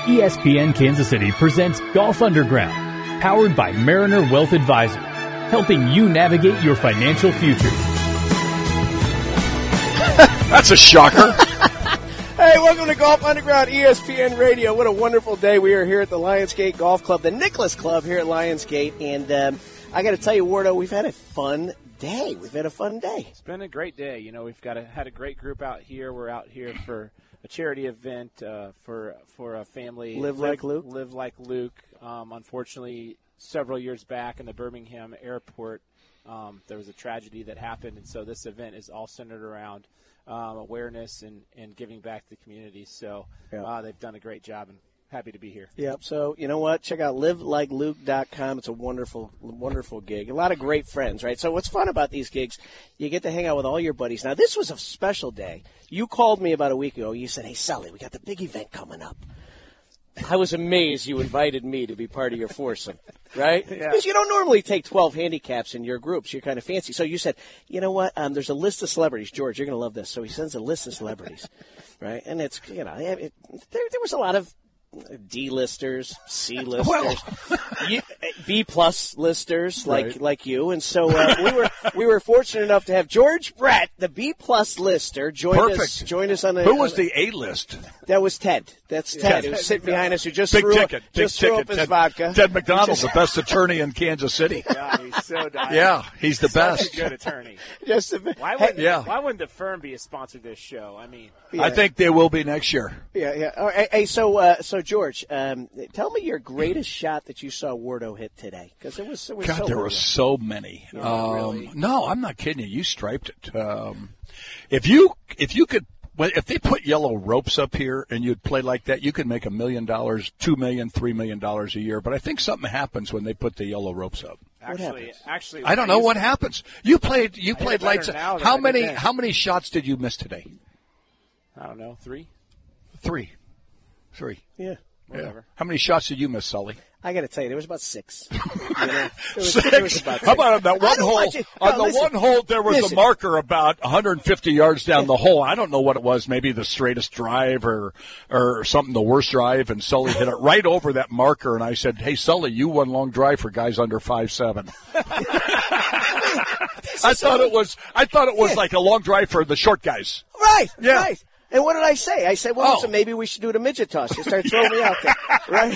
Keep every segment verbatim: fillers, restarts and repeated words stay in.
E S P N Kansas City presents Golf Underground, powered by Mariner Wealth Advisors, helping you navigate your financial future. That's a shocker. Hey, welcome to Golf Underground E S P N Radio. What a wonderful day. We are here at the Lionsgate Golf Club, the Nicklaus Club here at Lionsgate. And um, I got to tell you, Wardo, we've had a fun day. We've had a fun day. It's been a great day. You know, we've got a, had a great group out here. We're out here for a charity event uh, for for a family. Live, live Like Luke. Live Like Luke. Um, unfortunately, several years back in the Birmingham airport, um, there was a tragedy that happened. And so this event is all centered around um, awareness and, and giving back to the community. So yeah. uh, they've done a great job, and happy to be here. Yep. So, you know what? Check out live like luke dot com. It's a wonderful, wonderful gig. A lot of great friends, right? So what's fun about these gigs, you get to hang out with all your buddies. Now, this was a special day. You called me about a week ago. You said, hey, Sully, we got the big event coming up. I was amazed you invited me to be part of your foursome, right? Yeah. Because you don't normally take twelve handicaps in your groups. You're kind of fancy. So you said, you know what? Um, there's a list of celebrities. George, you're going to love this. So he sends a list of celebrities, right? And it's, you know, it, there, there was a lot of D-listers, C-listers, well. B-plus listers like right. like you. And so uh, we were we were fortunate enough to have George Brett, the B-plus lister, join Perfect. us join us on the Who was on the, the A-list? That was Ted. That's Ted, Ted. who's sitting behind us, who just big threw ticket, up, big just ticket. threw up his Ted, vodka. Ted McDonald's, the best attorney in Kansas City. Yeah, he's so dying. Yeah, he's the Such best. a good attorney. Just a, why wouldn't yeah. Why wouldn't the firm be a sponsor of this show? I mean, yeah. I think they will be next year. Yeah, yeah. All right, hey, so uh, so George, um, tell me your greatest shot that you saw Wardo hit today, because it was, it was God, so there good. were so many. Yeah, um, really. No, I'm not kidding you. You striped it. Um, if you if you could. Well, if they put yellow ropes up here and you'd play like that, you could make a million dollars, two million, three million dollars a year. But I think something happens when they put the yellow ropes up. Actually, actually, I don't know what happens. You played, you played lights. How How many, then. how many shots did you miss today? I don't know, three, three, three. Yeah, whatever. Yeah. How many shots did you miss, Sully? I got to tell you, there was about six. You know, there was, Six. there was about How about on that one hole? On On no, the listen, one hole, there was listen. a marker about one hundred fifty yards down the hole. I don't know what it was. Maybe the straightest drive or or something, the worst drive. And Sully hit it right over that marker. And I said, "Hey, Sully, you won long drive for guys under five seven." I thought it was. I thought it was Yeah. like a long drive for the short guys. Right, Yeah. right. And what did I say? I said, well, Oh. listen, maybe we should do the midget toss. You start throwing me out there, right?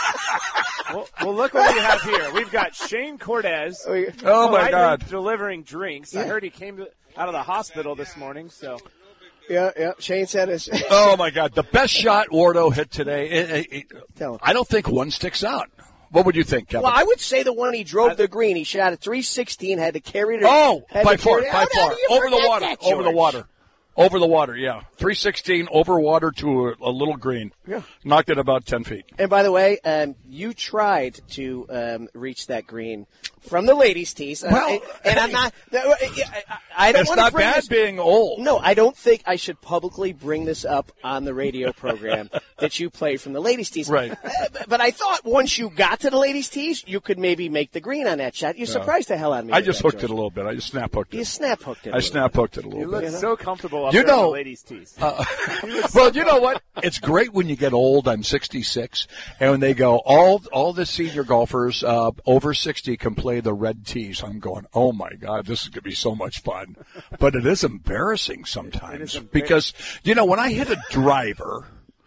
Well, well, look what we have here. We've got Shane Cortez. Oh, my politely God. delivering drinks. I Yeah. heard he came to, out of the hospital this morning. So Yeah, yeah. Shane said it. Oh my God, the best shot Wardo hit today. It, it, it, Tell him. I don't think one sticks out. What would you think, Kevin? Well, I would say the one he drove the green. He shot at three sixteen, had to carry it. Oh, had by to far, carry it. by How do far. you Over the forget water, that, over the George? water. Over the water, yeah. three sixteen over water to a, a little green. Yeah. Knocked it about ten feet. And by the way, um, you tried to um, reach that green from the ladies' tees. Uh, Well, and, and I'm not. I, I don't It's want to not bring bad this, being old. No, I don't think I should publicly bring this up on the radio program that you played from the ladies' tees. Right. Uh, but- But I thought once you got to the ladies' tees, you could maybe make the green on that shot. You surprised the hell out of me. I with just that, hooked George. it a little bit. I just snap hooked You it. snap hooked it. a I little snap hooked it a you little look bit. so comfortable up You there on know- the ladies' tees. Well, you know what? It's great when you get old. I'm sixty-six, and when they go, all all the senior golfers uh, over sixty can play the red tees. I'm going, oh my God, this is going to be so much fun. But it is embarrassing sometimes It is embar- because, you know, when I hit a driver,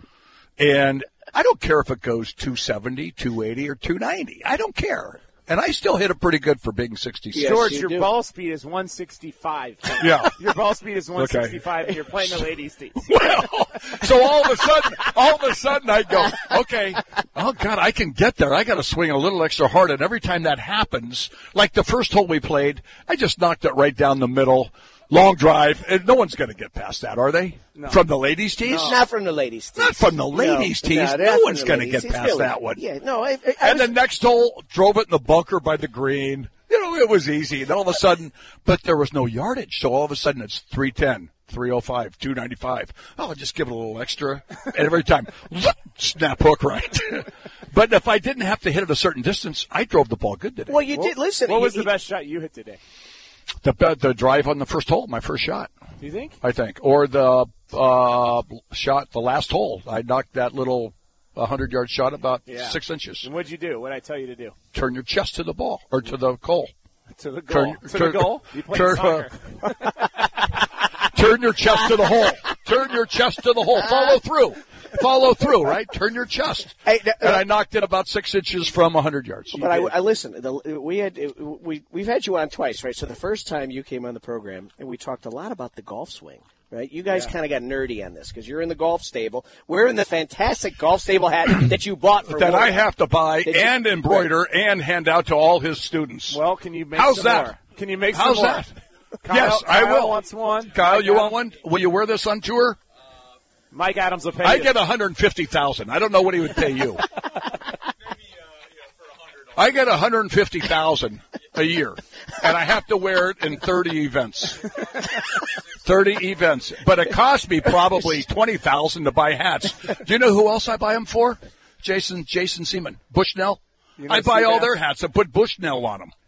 and I don't care if it goes two seventy, two eighty, or two ninety. I don't care. And I still hit it pretty good for being sixty-six. Yes, George, you your do. ball speed is one sixty-five. Yeah. Your ball speed is one sixty-five, and you're playing the ladies' tees. Well, so all of a sudden, all of a sudden I go, okay, oh God, I can get there. I got to swing a little extra hard. And every time that happens, like the first hole we played, I just knocked it right down the middle. Long drive. And no one's going to get past that, are they? No. From the ladies' tees? Not from the ladies' tees. Not from the ladies' No, tees. no, No, not from one's the going to ladies' get tees. past Really. that one. Yeah, no. I, I, I And was, the next hole, drove it in the bunker by the green. You know, it was easy. And all of a sudden, but there was no yardage. So all of a sudden it's three ten, three oh five, two ninety-five. Oh, I'll just give it a little extra. And every time, snap hook right. But if I didn't have to hit it a certain distance, I drove the ball good today. well, you did. Listen. What was he- the best shot you hit today? The the drive on the first hole, my first shot, Do you think? I think. Or the uh, shot, the last hole. I knocked that little a hundred-yard shot about Yeah. six inches. And what'd you do? What'd I tell you to do? Turn your chest to the ball or to the goal. To the goal. Turn- to turn- the goal? You play turn- soccer. Turn your chest to the hole. Turn your chest to the hole. Follow through. Follow through, right? Turn your chest. Hey, uh, and I knocked it about six inches from a hundred yards. But I, I listen. The, we had we we've had you on twice, right? So the first time you came on the program, and we talked a lot about the golf swing, right? You guys Yeah. kind of got nerdy on this because you're in the golf stable. We're in the fantastic golf stable hat that you bought for that Warren. I have to buy Did you- and embroider and hand out to all his students. Well, can you make How's some that? more? Can you make How's some more? that? Kyle, yes, I Kyle will. wants one. Kyle, Mike you want Adams- one? Will you wear this on tour? Mike Adams will pay I you. get one hundred fifty thousand dollars. I don't know what he would pay you. I get one hundred fifty thousand dollars a year, and I have to wear it in thirty events. thirty events. But it cost me probably twenty thousand dollars to buy hats. Do you know who else I buy them for? Jason Jason Seaman. Bushnell. You know I buy Steve all Adams? their hats and put Bushnell on them.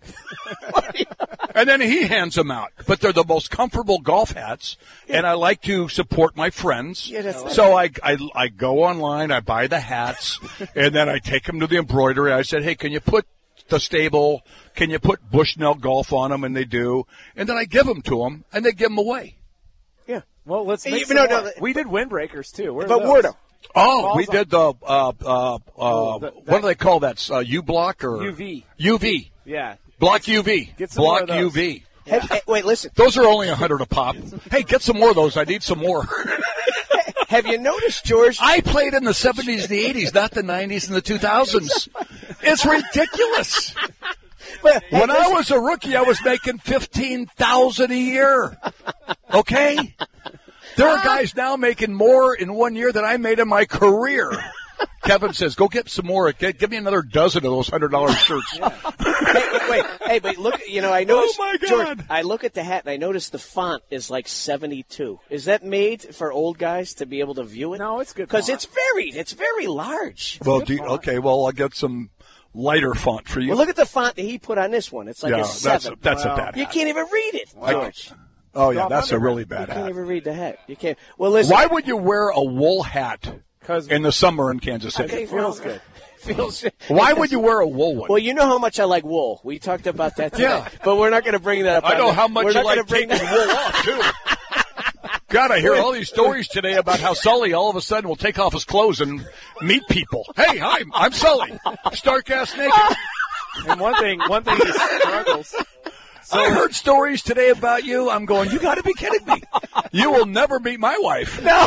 And then he hands them out. But they're the most comfortable golf hats, and I like to support my friends. Yeah, that's- So I, I, I go online, I buy the hats, and then I take them to the embroidery. I said, hey, can you put the stable, can you put Bushnell Golf on them? And they do. And then I give them to them, and they give them away. Yeah. Well, let's make You- some no, more. no, We did windbreakers, too. Where are But those? Wardo. Oh, Balls we on- did the, uh, uh, uh, Oh, the- what that- do they call that? Uh, U-block or? U V. U V. Yeah. Block U V. Get some more Block of those. U V. Hey, hey, wait, listen. Those are only a hundred a pop. Hey, get some more of those. I need some more. Have you noticed, George? I played in the seventies and the eighties, not the nineties and the two thousands. It's ridiculous. But, hey, When I listen. was a rookie, I was making fifteen thousand dollars a year. Okay? There are guys now making more in one year than I made in my career. Kevin says, go get some more. Get, give me another dozen of those one hundred dollars shirts. hey, wait, wait, hey, but look, you know, I noticed. Oh, my George, God. I look at the hat and I notice the font is like seventy-two. Is that made for old guys to be able to view it? No, it's good because font. it's very, it's very large. Well, do you, okay, well, I'll get some lighter font for you. Well, look at the font that he put on this one. It's like yeah, a that's, seven. a, that's Wow. a bad You hat. can't even read it, George. Oh, yeah, Drop that's a under. really You bad can't hat. even read the hat. You can't. Well, listen. Why would you wear a wool hat 'Cause- in the summer in Kansas City? Okay, feels well, good. Feels. Why would you wear a wool one? Well, you know how much I like wool. We talked about that today. Yeah. But we're not going to bring that up. I on know the- how much we're you not like gonna bring taking that- wool off, too. God, I hear all these stories today about how Sully all of a sudden will take off his clothes and meet people. Hey, hi, I'm Sully. Stark ass naked. And one thing, one thing he struggles. I heard stories today about you. I'm going, you got to be kidding me. You will never meet my wife. No.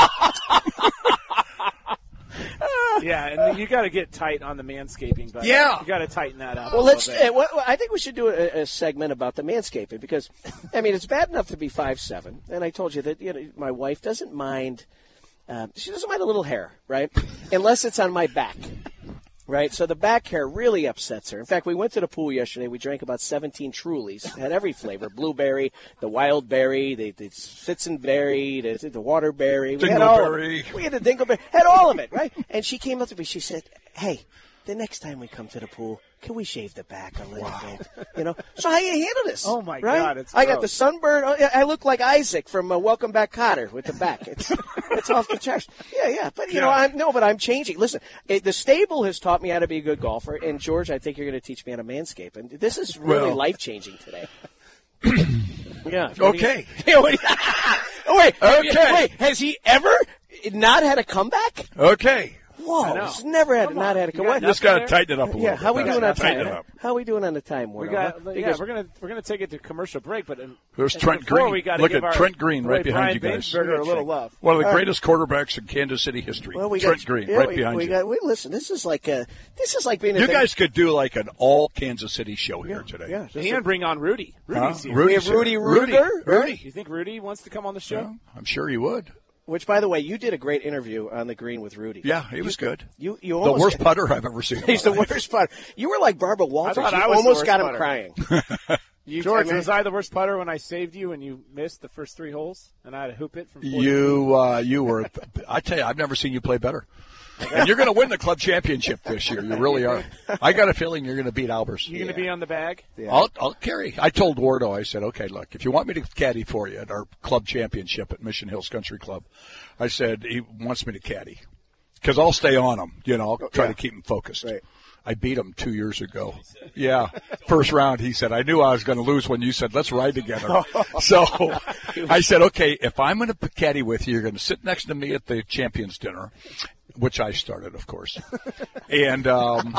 Yeah, and then you got to get tight on the manscaping. But Yeah. you got to tighten that up. Well, a let's. little bit. Uh, well, I think we should do a, a segment about the manscaping because, I mean, it's bad enough to be five seven, and I told you that you know my wife doesn't mind. Uh, she doesn't mind a little hair, right? Unless it's on my back, right? So the back hair really upsets her. In fact, we went to the pool yesterday. We drank about seventeen Trulies. Had every flavor: blueberry, the wild berry, the, the Fitzenberry, the, the waterberry. We had all of Dingleberry. it. We had the dingleberry. Had all of it, right? And she came up to me. She said, "Hey, the next time we come to the pool, can we shave the back a little bit? You know, so how you handle this? Oh, my right? God, it's I got the gross. sunburn. I I look like Isaac from uh, Welcome Back, Kotter with the back. It's it's off the chest. Yeah, yeah. But you know, Yeah. I'm no, but I'm changing. Listen, it, the stable has taught me how to be a good golfer, and George, I think you're going to teach me how to manscape, and this is really Well. life changing today. Yeah. Okay. Yeah, wait, wait, Okay. wait. Has he ever not had a comeback? Okay. Whoa, know. he's never had Come not on. had a You got comeback. Just got to tighten it up a little Yeah, bit. how we That's- doing on tighten time? it up. How we doing on the time, We Wardo? got, Huh? yeah, Because- we're gonna we're gonna take it to commercial break, but in, There's and Trent before Green. We gotta Look give at our Trent Green right boy behind Brian you guys. Bainsberger a little love. One of the greatest quarterbacks in Kansas City history. Well, we Trent got, Green, yeah, right we, behind we you. Got, we, listen, this is like a, this is like being. You a guys could do like an all Kansas City show here today. yeah, this And is- bring on Rudy. Huh? Rudy's here. Rudy's We have here. Rudy Rudy. Ruger, Rudy. You think Rudy wants to come on the show? Yeah, I'm sure he would. Which, by the way, you did a great interview on the green with Rudy. Yeah, he was good. You, you The almost, worst putter I've ever seen. He's the worst putter. You were like Barbara Walters. thought You I was the almost worst got him putter. crying. You, George, I mean, was I the worst putter when I saved you and you missed the first three holes and I had to hoop it from forty You, uh, you were. I tell you, I've never seen you play better. And you're going to win the club championship this year. You really are. I got a feeling you're going to beat Albers. You going to be on the bag? I'll, I'll carry. I told Wardo, I said, okay, look, if you want me to caddy for you at our club championship at Mission Hills Country Club, I said, he wants me to caddy. because I'll stay on them. You know, I'll try Yeah. to keep them focused. Right. I beat him two years ago. Yeah. First round, he said, I knew I was going to lose when you said, let's ride together. So I said, okay, if I'm going to caddy with you, you're going to sit next to me at the champions dinner, which I started, of course. And, um,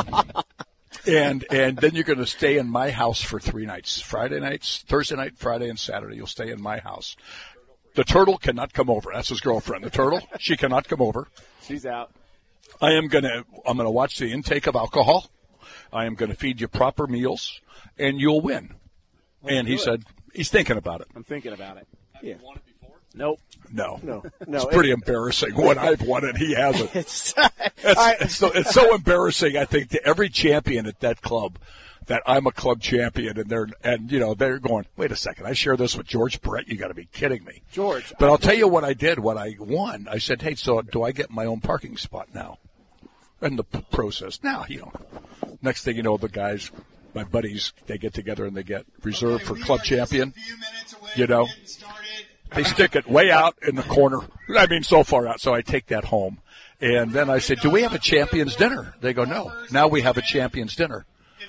and, and then you're going to stay in my house for three nights, Friday nights, Thursday night, Friday, and Saturday. You'll stay in my house. The turtle cannot come over. That's his girlfriend. The turtle, she cannot come over. She's out. I am going to I'm going to watch the intake of alcohol. I am going to feed you proper meals, and you'll win. Let's and he it. said he's thinking about it. I'm thinking about it. Have yeah. you won it before? Nope. No. No. No. It's pretty embarrassing when I've won it. He hasn't. It's, it's, right. it's, so, it's so embarrassing, I think, to every champion at that club that I'm a club champion, and they're and you know they're going, wait a second, I share this with George Brett. You got to be kidding me, George. But I'll tell you what I did when I won. I said, hey, so do I get my own parking spot now? And the p- process now, you know, next thing you know, the guys, my buddies, they get together and they get reserved okay, for club champion. You know, they stick it way out in the corner. I mean, so far out. So I take that home, and then I said, do we have a champions dinner? They go, no. Now we have a champions dinner.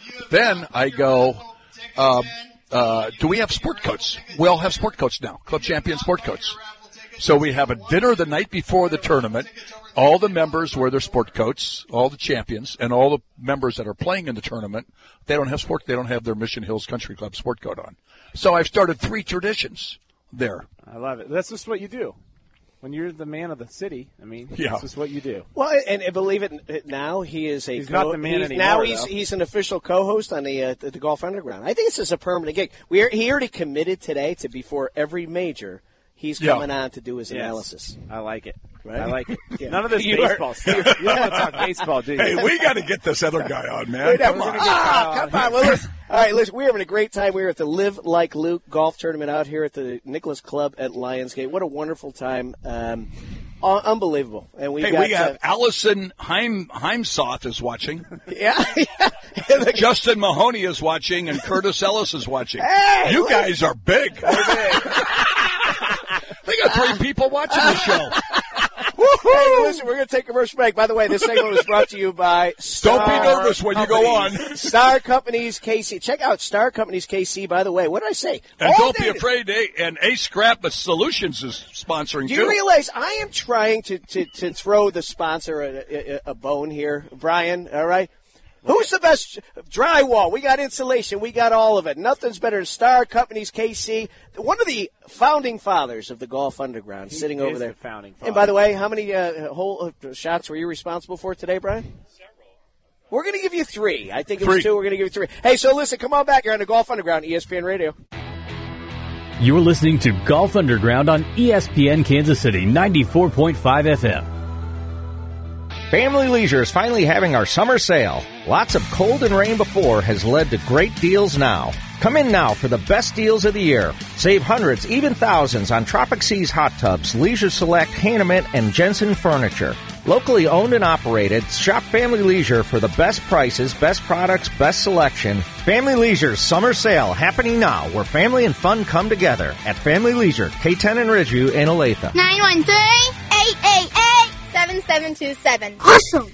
Then I go, uh, uh, do we have sport coats? We all have sport coats now, club champion sport coats. So we have a dinner the night before the tournament. All the members wear their sport coats, all the champions, and all the members that are playing in the tournament, they don't have sport. They don't have their Mission Hills Country Club sport coat on. So I've started three traditions there. I love it. That's just what you do. When you're the man of the city, I mean, yeah. this is what you do. Well, and, and believe it, now he is a. He's co- not the man he's, anymore. Now he's though. he's an official co-host on the uh, the, the Golf Underground. I think this is a permanent gig. We are, he already committed today to before every major. He's coming yeah. on to do his yes. analysis. I like it. Right? I like it. Yeah. None of this you baseball are, stuff. You don't want to talk baseball, do you? Hey, we got to get this other guy on, man. Wait, come on. on. Ah, come on. Well, listen. All right, listen, we're having a great time. We're at the Live Like Luke golf tournament out here at the Nicholas Club at Lionsgate. What a wonderful time. Um, un- unbelievable. And we hey, got, we have uh, Allison Heim, Heimsoth is watching. Yeah. yeah. Justin Mahoney is watching, and Curtis Ellis is watching. Hey, you look. guys are big. They got three people watching the show. Hey, listen, we're going to take a commercial break. By the way, this segment was brought to you by Star Don't be nervous when Companies. you go on. Star Companies K C. Check out Star Companies K C, by the way. What did I say? And All don't day. be afraid, eh? And A Scrap Solutions is sponsoring, Do too. you realize I am trying to, to, to throw the sponsor a, a, a bone here, Brian, all right? Who's the best drywall? We got insulation. We got all of it. Nothing's better than Star Companies K C. One of the founding fathers of the Golf Underground, he sitting is over there. The founding father. And by the way, how many uh, whole uh, shots were you responsible for today, Brian? Several. We're going to give you three. I think it was three. two. We're going to give you three. Hey, so listen, come on back. You're on the Golf Underground, E S P N Radio. You're listening to Golf Underground on E S P N Kansas City ninety-four point five F M. Family Leisure is finally having our summer sale. Lots of cold and rain before has led to great deals now. Come in now for the best deals of the year. Save hundreds, even thousands on Tropic Seas hot tubs, Leisure Select, Hahnemann, and Jensen furniture. Locally owned and operated, shop Family Leisure for the best prices, best products, best selection. Family Leisure's summer sale happening now, where family and fun come together at Family Leisure, K ten and Ridgeview in Olathe. nine one three, eight eight eight, seven seven two seven. Awesome!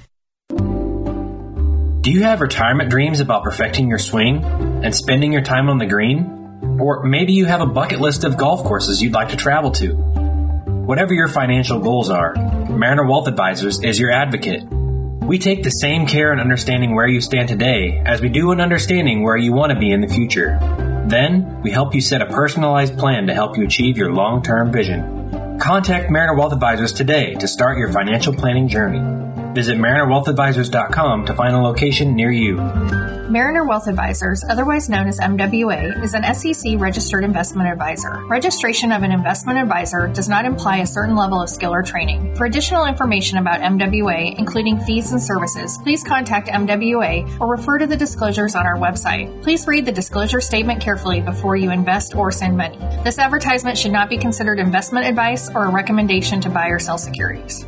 Do you have retirement dreams about perfecting your swing and spending your time on the green? Or maybe you have a bucket list of golf courses you'd like to travel to. Whatever your financial goals are, Mariner Wealth Advisors is your advocate. We take the same care in understanding where you stand today as we do in understanding where you want to be in the future. Then, we help you set a personalized plan to help you achieve your long-term vision. Contact Mariner Wealth Advisors today to start your financial planning journey. Visit mariner wealth advisors dot com to find a location near you. Mariner Wealth Advisors, otherwise known as M W A, is an S E C-registered investment advisor. Registration of an investment advisor does not imply a certain level of skill or training. For additional information about M W A, including fees and services, please contact M W A or refer to the disclosures on our website. Please read the disclosure statement carefully before you invest or send money. This advertisement should not be considered investment advice or a recommendation to buy or sell securities.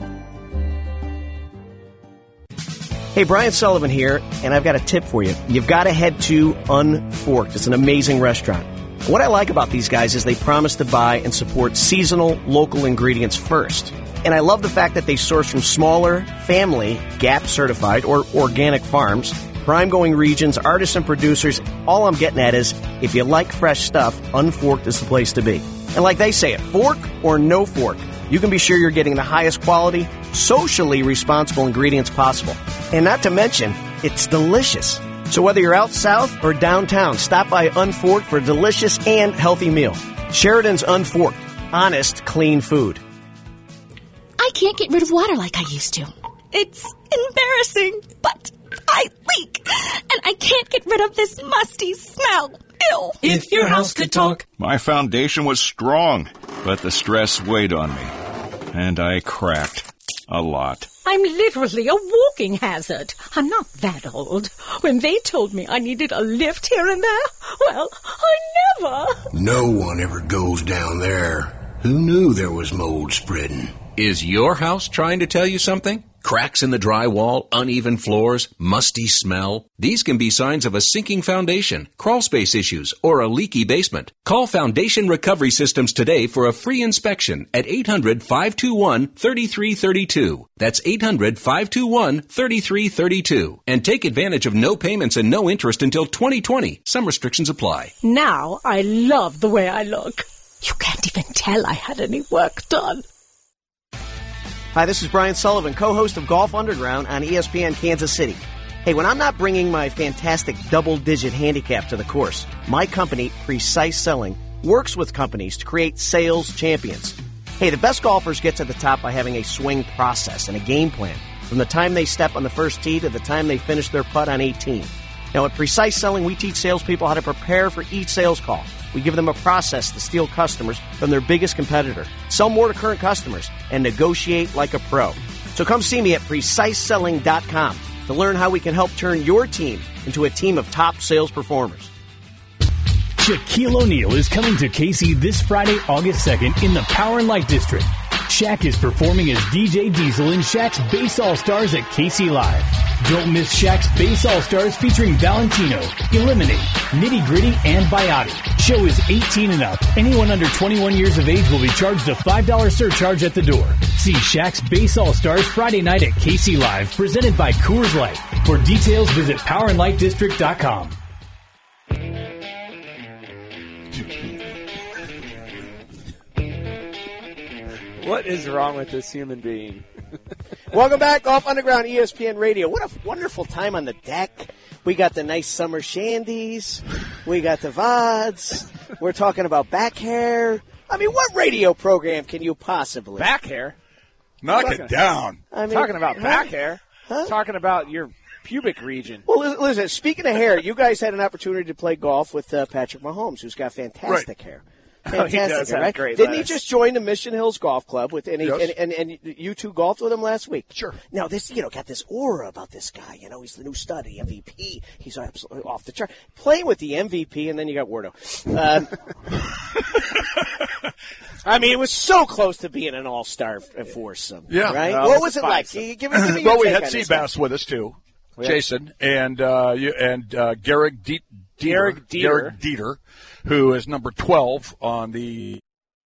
Hey, Brian Sullivan here, and I've got a tip for you. You've got to head to Unforked. It's an amazing restaurant. What I like about these guys is they promise to buy and support seasonal, local ingredients first. And I love the fact that they source from smaller, family, G A P certified, or organic farms, prime-going regions, artisan producers. All I'm getting at is, if you like fresh stuff, Unforked is the place to be. And like they say it, fork or no fork, you can be sure you're getting the highest quality, socially responsible ingredients possible. And not to mention, it's delicious. So whether you're out south or downtown, stop by Unforked for a delicious and healthy meal. Sheridan's Unforked. Honest, clean food. I can't get rid of water like I used to. It's embarrassing, but I leak. And I can't get rid of this musty smell. Ew. If your house could talk. My foundation was strong, but the stress weighed on me. And I cracked. A lot. I'm literally a walking hazard. I'm not that old. When they told me I needed a lift here and there, well, I never. No one ever goes down there. Who knew there was mold spreading? Is your house trying to tell you something? Cracks in the drywall, uneven floors, musty smell. These can be signs of a sinking foundation, crawl space issues, or a leaky basement. Call Foundation Recovery Systems today for a free inspection at eight hundred, five two one, three three three two. That's eight hundred, five two one, three three three two. And take advantage of no payments and no interest until twenty twenty. Some restrictions apply. Now I love the way I look. You can't even tell I had any work done. Hi, this is Brian Sullivan, co-host of Golf Underground on E S P N Kansas City. Hey, when I'm not bringing my fantastic double-digit handicap to the course, my company, Precise Selling, works with companies to create sales champions. Hey, the best golfers get to the top by having a swing process and a game plan from the time they step on the first tee to the time they finish their putt on eighteen. Now, at Precise Selling, we teach salespeople how to prepare for each sales call. We give them a process to steal customers from their biggest competitor, sell more to current customers, and negotiate like a pro. So come see me at precise selling dot com to learn how we can help turn your team into a team of top sales performers. Shaquille O'Neal is coming to K C this Friday, August second in the Power and Light District. Shaq is performing as D J Diesel in Shaq's Bass All-Stars at K C Live. Don't miss Shaq's Bass All-Stars featuring Valentino, Eliminate, Nitty Gritty, and Biotti. Show is eighteen and up. Anyone under twenty-one years of age will be charged a five dollars surcharge at the door. See Shaq's Bass All-Stars Friday night at K C Live, presented by Coors Light. For details, visit power and light district dot com. What is wrong with this human being? Welcome back, Golf Underground, E S P N Radio. What a wonderful time on the deck. We got the nice summer shandies. We got the V O Ds. We're talking about back hair. I mean, what radio program can you possibly? Back hair? Knock it down. I mean, talking about back huh? hair? Huh? Talking about your pubic region. Well, li- listen, speaking of hair, you guys had an opportunity to play golf with uh, Patrick Mahomes, who's got fantastic right. hair. Fantastic, Fantastic, oh, he does have right? great Didn't lettuce. he just join the Mission Hills Golf Club with and, he, Yes. and, and and you two golfed with him last week? Sure. Now this, you know, got this aura about this guy. You know, he's the new stud, the M V P. He's absolutely off the chart. Playing with the M V P, and then you got Wardo. Um, I mean, it was so close to being an all-star foursome. Yeah. Right. Well, what it's was it fine. like? Give, me- give me your Well, we take had on this guy. Seabass with us too, Yeah. Jason, and uh, you, and uh, Garrick De- Dieter, Garrick Dieter. Garrick Dieter, who is number twelve on the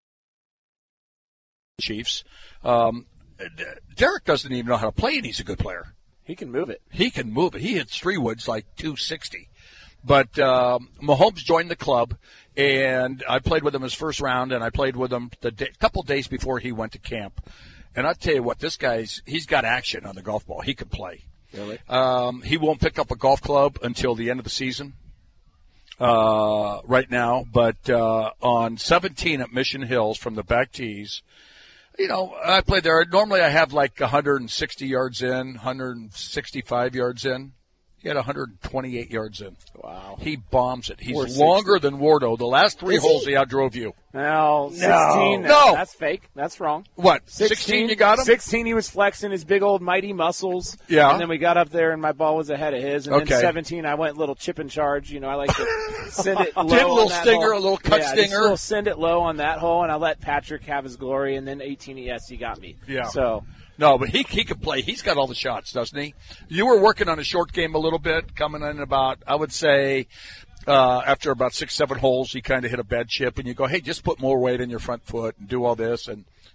Chiefs. Um, Derek doesn't even know how to play, and he's a good player. He can move it. He can move it. He hits three woods like two sixty. But um, Mahomes joined the club, and I played with him his first round, and I played with him the day, couple days before he went to camp. And I tell you what, this guy's he's got action on the golf ball. He can play. Really? Um, he won't pick up a golf club until the end of the season. Uh, right now, but uh, on seventeen at Mission Hills from the back tees. You know, I played there. Normally I have like one hundred sixty yards in, one hundred sixty-five yards in. He had one hundred twenty-eight yards in. Wow. He bombs it. He's four sixty. longer than Wardo. The last three Is holes he? he outdrove you. No, sixteen. No. That's fake. That's wrong. What, sixteen, sixteen you got him? sixteen, he was flexing his big old mighty muscles. Yeah. And then we got up there, and my ball was ahead of his. And Okay. then seventeen, I went little chip and charge. You know, I like to send it low. Did a little on that stinger, hole. a little cut yeah, just stinger. a little send it low on that hole, and I let Patrick have his glory. And then eighteen, yes, he got me. Yeah. So. No, but he he can play. He's got all the shots, doesn't he? You were working on a short game a little bit, coming in about, I would say, uh, after about six, seven holes, he kind of hit a bad chip, and you go, hey, just put more weight in your front foot and do all this. And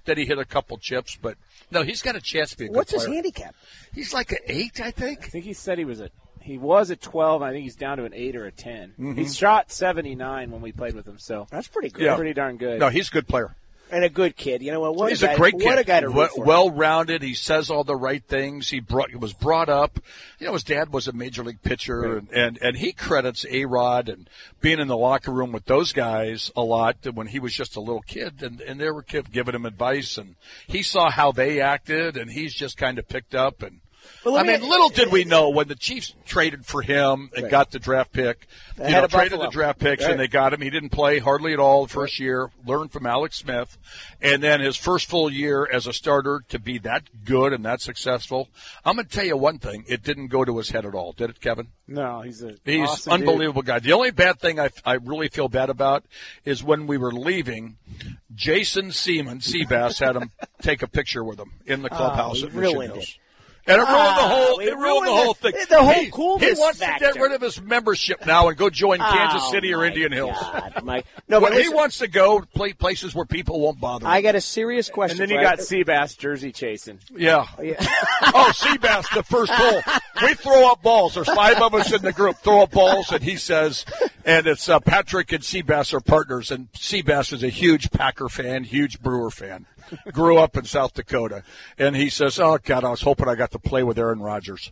that he hit a couple chips, but no, he's got a chance to be a good What's player. his handicap? He's like an eight, I think. I think he said he was a he was at twelve. And I think he's down to an eight or a ten. Mm-hmm. He shot seventy-nine when we played with him, so that's pretty good. Yeah. Pretty darn good. No, he's a good player. And a good kid. You know what? What He's a, guy, a great kid. What a guy to root for. Well-rounded. He says all the right things. He brought, he was brought up. You know, his dad was a major league pitcher, Right. and, and, and he credits A-Rod and being in the locker room with those guys a lot when he was just a little kid, and, and they were giving him advice, and he saw how they acted, and he's just kind of picked up. And Well, I let me- mean, little did we know when the Chiefs traded for him and Right. got the draft pick, Ahead you know, of traded Buffalo. the draft picks Right. and they got him. He didn't play hardly at all the first year, learned from Alex Smith, and then his first full year as a starter to be that good and that successful. I'm going to tell you one thing. It didn't go to his head at all, did it, Kevin? No, he's a He's awesome unbelievable guy. The only bad thing I, I really feel bad about is when we were leaving, Jason Seaman, Seabass, had him take a picture with him in the clubhouse he at Mission ruined Hills. it. And it ruined Ah, the whole. we It ruined the ruined whole the- thing. the whole he, coolness He wants factor. to get rid of his membership now and go join Kansas Oh, City or my Indian Hills. God, Mike. No, Well, but he listen, wants to go play places where people won't bother him. I got a serious question. And then you Brad. got Seabass jersey chasing. Yeah. Yeah. Oh, Seabass, the first hole. We throw up balls. There's five of us in the group. Throw up balls, and he says, and it's uh, Patrick and Seabass are partners, and Seabass is a huge Packer fan, huge Brewer fan. Grew up in South Dakota. And he says, oh, God, I was hoping I got to play with Aaron Rodgers.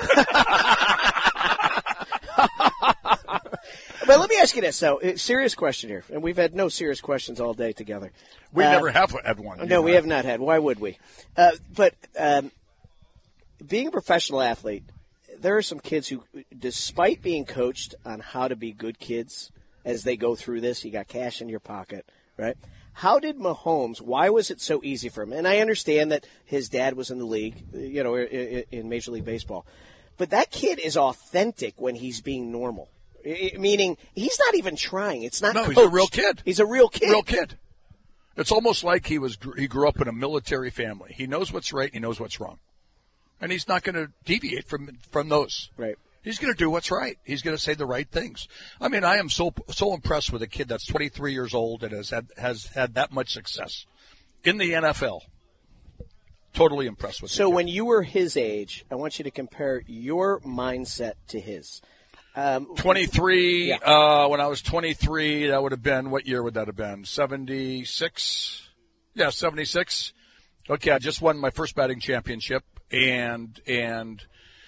But let me ask you this. So, uh, serious question here. And we've had no serious questions all day together. We Uh, never have had one. No, you we know. have not had. Why would we? Uh, but um, being a professional athlete, there are some kids who, despite being coached on how to be good kids as they go through this, you got cash in your pocket, right? How did Mahomes, why was it so easy for him? And I understand that his dad was in the league, you know, in in Major League Baseball. But that kid is authentic when he's being normal, I- meaning he's not even trying. It's not No, coached. he's a real kid. He's a real kid. Real kid. It's almost like he was he grew up in a military family. He knows what's right. He knows what's wrong, and he's not going to deviate from from those. Right. He's going to do what's right. He's going to say the right things. I mean, I am so so impressed with a kid that's twenty-three years old and has had has had that much success in the N F L. Totally impressed with. So the kid. when you were his age, I want you to compare your mindset to his. Um, twenty-three, Yeah. uh, when I was twenty-three, that would have been, what year would that have been? seventy-six? Yeah, seventy-six. Okay, I just won my first batting championship, and and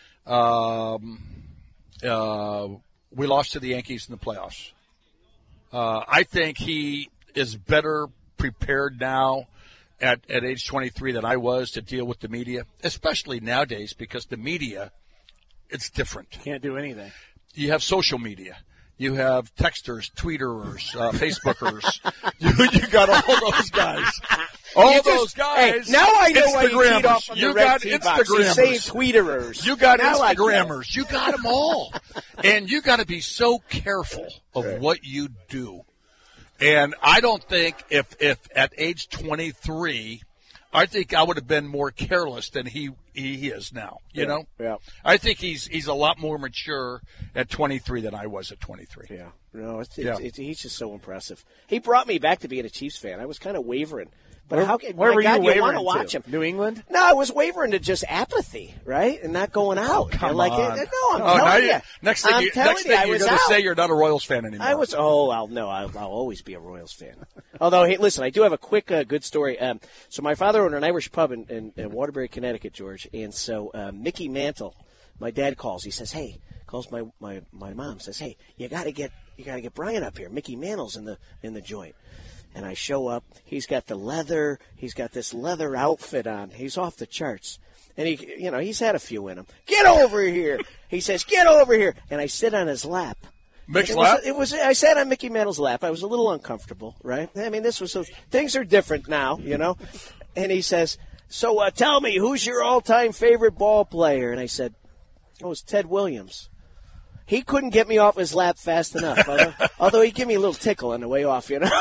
um, uh, we lost to the Yankees in the playoffs. Uh, I think he is better prepared now at, at age twenty-three than I was to deal with the media, especially nowadays because the media, it's different. Can't do anything. You have social media. You have texters, tweeters, uh, Facebookers. you, you got all those guys. All You those just- guys. Hey, now I know why you teed Instagrammers. off on the You red got tee box. You Instagrammers. say tweeterers. You got Now I get it. Instagrammers. You got them all. And you got to be so careful of what you do. And I don't think if, if at age twenty-three, I think I would have been more careless than he he is now. You Yeah, know, yeah. I think he's he's a lot more mature at twenty-three than I was at twenty-three. Yeah. No, it's, it's, Yeah. it's, he's just so impressive. He brought me back to being a Chiefs fan. I was kind of wavering. But Where- how can, where my were you God, you wavering want to watch to? him. New England? No, I was wavering to just apathy, right? And not going out. Come You're like, on. No, I'm Oh, telling now you. you- Next thing, I'm you, telling next you, thing I you're was going to out. say you're not a Royals fan anymore. I was. Oh, I'll no. I'll, I'll always be a Royals fan. Although, hey, listen, I do have a quick, uh, good story. Um, so my father owned an Irish pub in, in, in Waterbury, Connecticut, George, and so uh, Mickey Mantle, my dad calls. He says, "Hey," calls my, my, my mom. Says, "Hey, you got to get you got to get Brian up here. Mickey Mantle's in the in the joint." And I show up. He's got the leather. He's got this leather outfit on. He's off the charts. And he, you know, he's had a few in him. Get over here. He says, "Get over here." And I sit on his lap. Mick's it lap? Was, it was. I sat on Mickey Mantle's lap. I was a little uncomfortable, right? I mean, this was things are different now, you know. And he says, "So uh, tell me, who's your all-time favorite ball player?" And I said, "Oh, it's Ted Williams." He couldn't get me off his lap fast enough, although, although he gave me a little tickle on the way off, you know.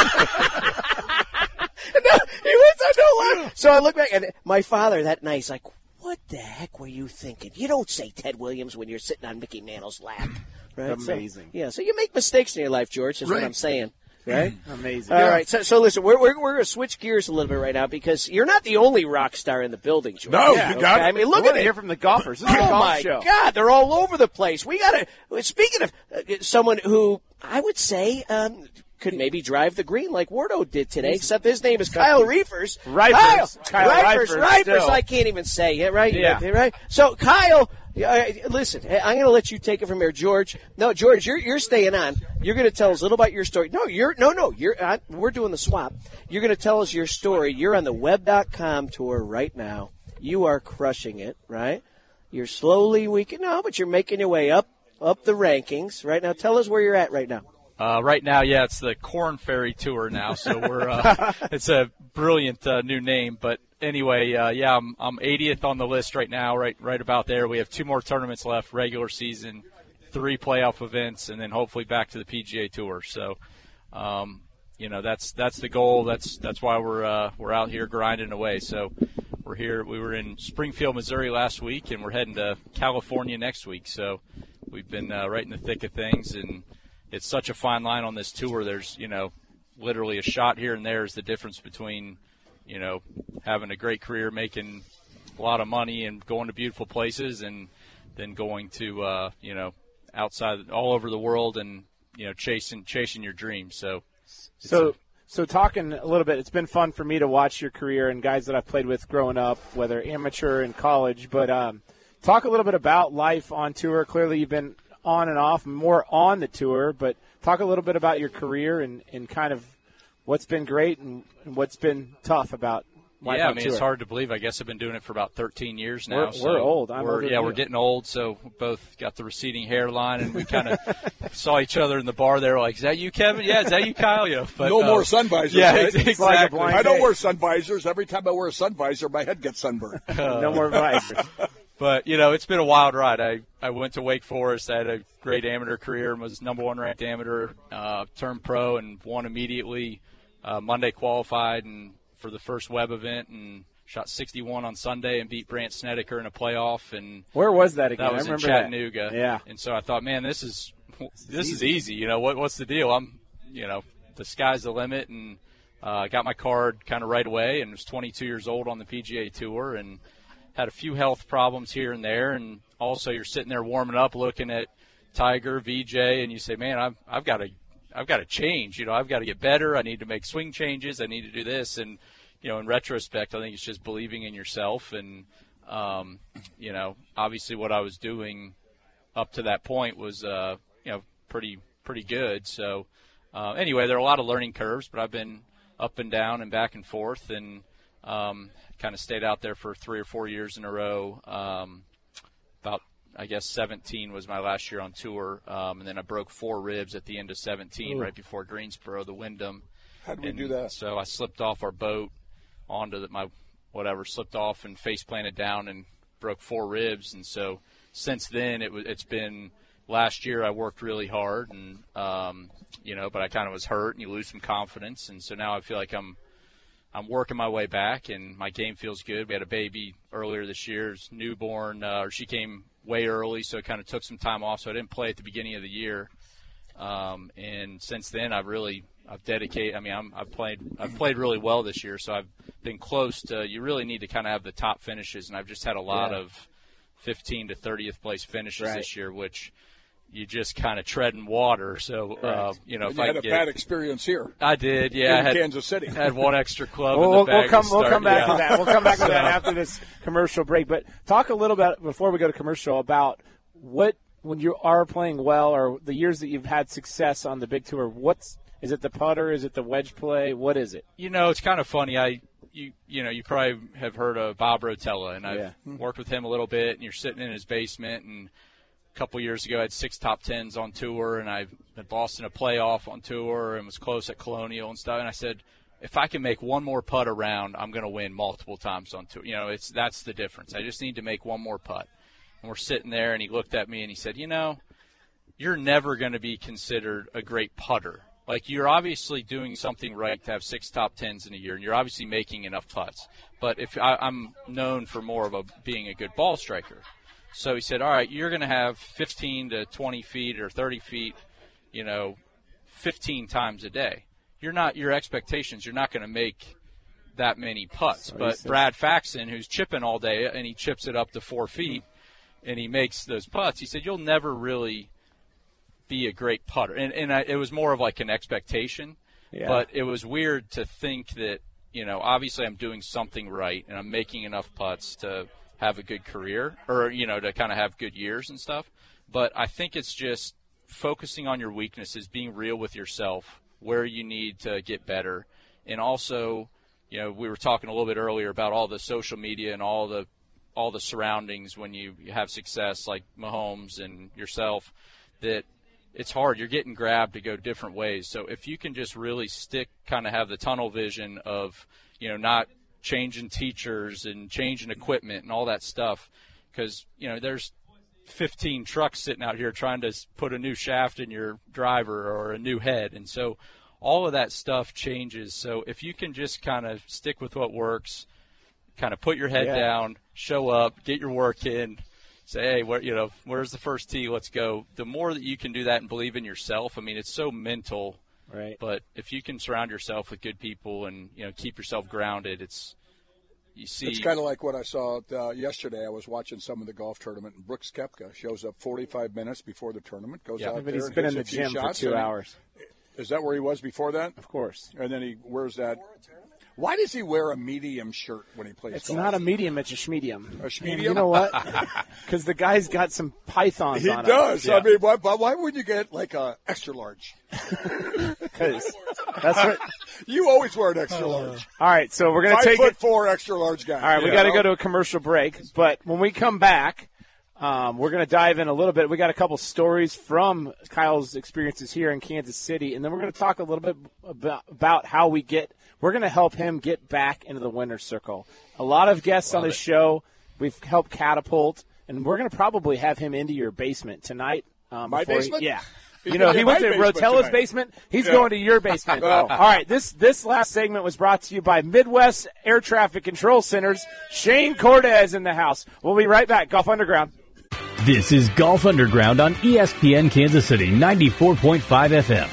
No, he was on no lap. So I look back, and my father that night, he's like, "What the heck were you thinking? You don't say Ted Williams when you're sitting on Mickey Mantle's lap." Right? So- Amazing. yeah, so you make mistakes in your life, George, is Right. what I'm saying. right? Amazing. All right, so, so listen, we're, we're, we're going to switch gears a little bit right now because you're not the only rock star in the building, George. No, yeah, you got okay? it. I mean, look We at want to it. hear from the golfers. This is a Oh, golf my show. God, they're all over the place. We got to, speaking of uh, someone who I would say um, could maybe drive the green like Wardo did today, except his name is Kyle Reifers. Reifers. Kyle, Kyle Reifers, Reifers, Reifers, still. I can't even say it, right? Yeah. Right? So, Kyle, uh, listen, I'm going to let you take it from here, George. No, George, you're you're staying on. You're going to tell us a little about your story. No, you're no, no. You're uh, we're doing the swap. You're going to tell us your story. You're on the web dot com tour right now. You are crushing it, right? You're slowly weakening, no, but you're making your way up up the rankings right now. Tell us where you're at right now. Uh, right now, yeah, it's the Corn Ferry Tour now, so we're uh, it's a brilliant uh, new name. But anyway, uh, yeah, I'm I'm eightieth on the list right now, right right about there. We have two more tournaments left, regular season, three playoff events, and then hopefully back to the P G A Tour. So, um, you know, that's that's the goal. That's that's why we're uh, we're out here grinding away. So we're here. We were in Springfield, Missouri last week, and we're heading to California next week. So we've been uh, right in the thick of things, and it's such a fine line on this tour. There's, you know, literally a shot here and there is the difference between, you know, having a great career, making a lot of money and going to beautiful places, and then going to, uh, you know, outside all over the world and, you know, chasing chasing your dreams. So, So, so talking a little bit, it's been fun for me to watch your career and guys that I've played with growing up, whether amateur and college. But um, talk a little bit about life on tour. Clearly, you've been on and off, more on the tour, but talk a little bit about your career and, and kind of what's been great and, and what's been tough about life yeah, on I mean, tour. it's hard to believe. I guess I've been doing it for about thirteen years now. We're, so we're old. I'm we're, older yeah, than we're you. getting old, so we both got the receding hairline, and we kind of saw each other in the bar there like, is that you, Kevin? Yeah, is that you, Kyle? Yeah, but, no uh, more sun visors. Yeah, right? exactly. like a blind I don't date. wear sun visors. Every time I wear a sun visor, my head gets sunburned. No more visors. But, you know, it's been a wild ride. I, I went to Wake Forest. I had a great amateur career and was number one ranked amateur, uh, turned pro and won immediately. Uh, Monday qualified and for the first web event and shot sixty-one on Sunday and beat Brant Snedeker in a playoff. And Where was that again? That was I in remember Chattanooga. That. Yeah. And so I thought, man, this is this is easy. You know, what what's the deal? I'm, you know, the sky's the limit. And I uh, got my card kind of right away and was twenty-two years old on the P G A Tour and had a few health problems here and there. And also you're sitting there warming up looking at Tiger, V J, and you say, man, I've, I've got to I've got to change. You know, I've got to get better. I need to make swing changes. I need to do this. And, you know, in retrospect, I think it's just believing in yourself. And, um, you know, obviously what I was doing up to that point was, uh, you know, pretty pretty good. So, uh, anyway, there are a lot of learning curves, but I've been up and down and back and forth and um, kind of stayed out there for three or four years in a row. Um, about, I guess, seventeen was my last year on tour, um, and then I broke four ribs at the end of seventeen, Ooh. right before Greensboro, the Wyndham. How did we And do that? So I slipped off our boat onto the, my whatever, slipped off and face planted down and broke four ribs. And so since then, it was it's been last year I worked really hard, and um, you know, but I kind of was hurt, and you lose some confidence, and so now I feel like I'm. I'm working my way back, and my game feels good. We had a baby earlier this year, it's newborn, uh, or she came way early, so it kind of took some time off. So I didn't play at the beginning of the year, um, and since then I've really I've dedicated. I mean, I'm, I've played I've played really well this year, so I've been close to. You really need to kind of have the top finishes, and I've just had a lot Yeah. of fifteen to thirtieth place finishes Right. this year, which. You just kind of treading water, so uh, you know. And if you I had a get, bad experience here. I did, yeah. In I had, Kansas City. had one extra club We'll, in the we'll, bag we'll come. to We'll start, come back yeah. to that. We'll come back to So- that after this commercial break. But talk a little bit before we go to commercial about what when you are playing well, or the years that you've had success on the big tour. What's is it the putter? Is it the wedge play? What is it? You know, it's kind of funny. I, you, you know, you probably have heard of Bob Rotella, and I've Yeah. worked with him a little bit. And you're sitting in his basement, and a couple years ago, I had six top tens on tour, and I had lost in a playoff on tour, and was close at Colonial and stuff. And I said, if I can make one more putt around, I'm going to win multiple times on tour. You know, it's that's the difference. I just need to make one more putt. And we're sitting there, and he looked at me and he said, you know, you're never going to be considered a great putter. Like, you're obviously doing something right to have six top tens in a year, and you're obviously making enough putts. But if I, I'm known for more of a being a good ball striker. So he said, all right, you're going to have fifteen to twenty feet or thirty feet, you know, fifteen times a day. you're not your expectations. You're not going to make that many putts. But Brad Faxon, who's chipping all day, and he chips it up to four feet, and he makes those putts. He said, you'll never really be a great putter. And, and I, it was more of like an expectation. Yeah. But it was weird to think that, you know, obviously I'm doing something right, and I'm making enough putts to have a good career or, you know, to kind of have good years and stuff. But I think it's just focusing on your weaknesses, being real with yourself, where you need to get better. And also, you know, we were talking a little bit earlier about all the social media and all the all the surroundings when you have success like Mahomes and yourself, that it's hard. You're getting grabbed to go different ways. So if you can just really stick, kind of have the tunnel vision of, you know, not changing teachers and changing equipment and all that stuff, because, you know, there's fifteen trucks sitting out here trying to put a new shaft in your driver or a new head. And so all of that stuff changes. So if you can just kind of stick with what works, kind of put your head yeah. down, show up, get your work in, say, hey, where, you know, where's the first tee? Let's go. The more that you can do that and believe in yourself, I mean, it's so mental. Right. But if you can surround yourself with good people and, you know, keep yourself grounded, it's you see. It's kind of like what I saw uh, yesterday. I was watching some of the golf tournament, and Brooks Koepka shows up forty-five minutes before the tournament, goes yeah, out but there he's and been hits in a the few gym shots, for two and hours. Is that where he was before that? Of course. And then he wears that. Why does he wear a medium shirt when he plays it's golf? It's not a medium, it's a schmedium. A schmedium? And you know what? Because the guy's got some pythons he on him. He does. Yeah. I mean, why, why would you get like a extra large? Because that's what you always wear an extra large. All right, so we're going to take Five foot it. four extra large guy. All right, we got to go to a commercial break. But when we come back, um, we're going to dive in a little bit. We got a couple stories from Kyle's experiences here in Kansas City, and then we're going to talk a little bit about, about how we get. We're going to help him get back into the winner's circle. A lot of guests Love on the show we've helped catapult, and we're going to probably have him into your basement tonight. Um, My basement? He, yeah. You know, he went to Rotella's basement. He's yeah. going to your basement. Oh. All right, this this last segment was brought to you by Midwest Air Traffic Control Centers. Shane Cortez in the house. We'll be right back. Golf Underground. This is Golf Underground on E S P N Kansas City, ninety-four point five F M.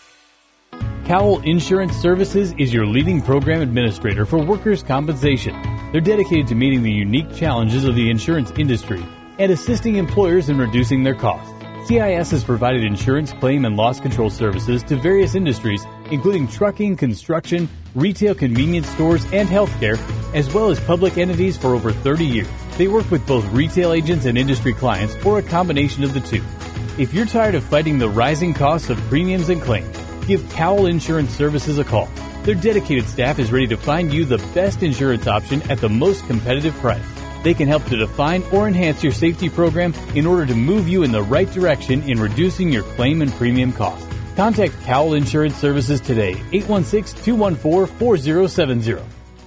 Cowell Insurance Services is your leading program administrator for workers' compensation. They're dedicated to meeting the unique challenges of the insurance industry and assisting employers in reducing their costs. C I S has provided insurance claim and loss control services to various industries, including trucking, construction, retail convenience stores, and healthcare, as well as public entities for over thirty years. They work with both retail agents and industry clients, or a combination of the two. If you're tired of fighting the rising costs of premiums and claims, give Cowell Insurance Services a call. Their dedicated staff is ready to find you the best insurance option at the most competitive price. They can help to define or enhance your safety program in order to move you in the right direction in reducing your claim and premium costs. Contact Cowell Insurance Services today, eight one six, two one four, four zero seven zero.